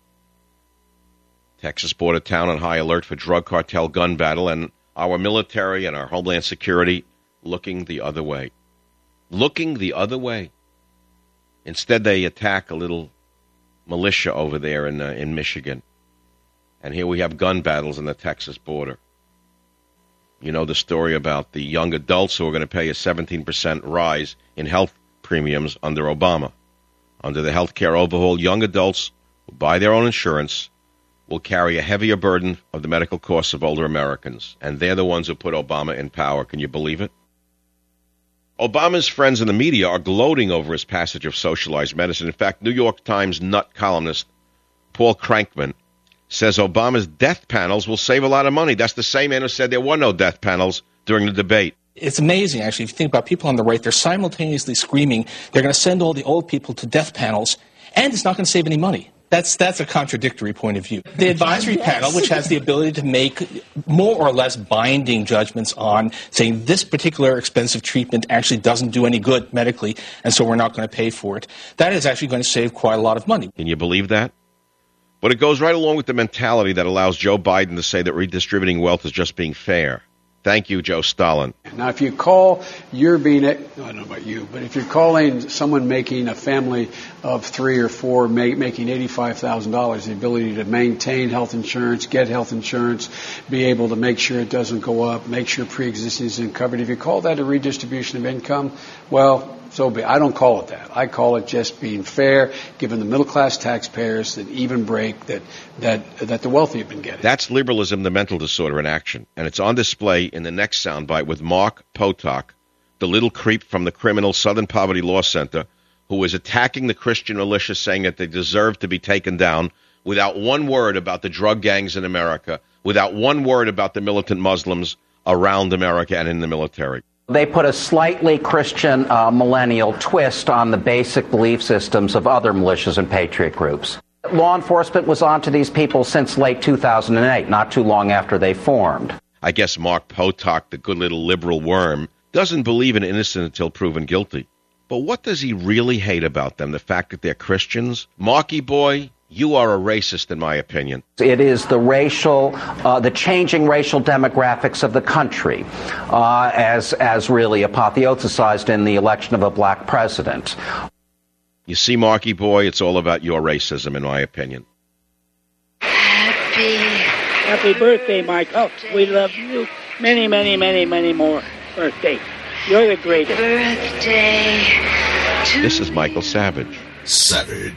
Texas border town on high alert for drug cartel gun battle, and our military and our homeland security looking the other way. Looking the other way. Instead, they attack a little militia over there in uh, in Michigan. And here we have gun battles on the Texas border. You know the story about the young adults who are going to pay a seventeen percent rise in health premiums under Obama. Under the health care overhaul, young adults who buy their own insurance will carry a heavier burden of the medical costs of older Americans. And they're the ones who put Obama in power. Can you believe it? Obama's friends in the media are gloating over his passage of socialized medicine. In fact, New York Times nut columnist Paul Krankman says Obama's death panels will save a lot of money. That's the same man who said there were no death panels during the debate. It's amazing, actually, if you think about people on the right, they're simultaneously screaming they're going to send all the old people to death panels, and it's not going to save any money. That's that's a contradictory point of view. The advisory yes. panel, which has the ability to make more or less binding judgments on saying this particular expensive treatment actually doesn't do any good medically, and so we're not going to pay for it, that is actually going to save quite a lot of money. Can you believe that? But it goes right along with the mentality that allows Joe Biden to say that redistributing wealth is just being fair. Thank you, Joe Stalin. Now, if you call, you're being, I don't know about you, but if you're calling someone making a family of three or four, make, making eighty-five thousand dollars, the ability to maintain health insurance, get health insurance, be able to make sure it doesn't go up, make sure pre-existing isn't covered, if you call that a redistribution of income, well, so be it. I don't call it that. I call it just being fair, giving the middle-class taxpayers that even break that that that the wealthy have been getting. That's liberalism, the mental disorder in action. And it's on display in the next soundbite with Mark Potok, the little creep from the criminal Southern Poverty Law Center, who is attacking the Christian militia, saying that they deserve to be taken down, without one word about the drug gangs in America, without one word about the militant Muslims around America and in the military. They put a slightly Christian uh, millennial twist on the basic belief systems of other militias and patriot groups. Law enforcement was on to these people since late two thousand eight, not too long after they formed. I guess Mark Potok, the good little liberal worm, doesn't believe in innocent until proven guilty. But what does he really hate about them? The fact that they're Christians? Marky boy, you are a racist, in my opinion. It is the racial, uh, the changing racial demographics of the country, uh, as as really apotheosized in the election of a black president. You see, Marky boy, it's all about your racism, in my opinion. Happy, happy birthday, Michael. We love you. Many, many, many, many more birthdays. You're the greatest. Birthday. This is Michael Savage. Savage.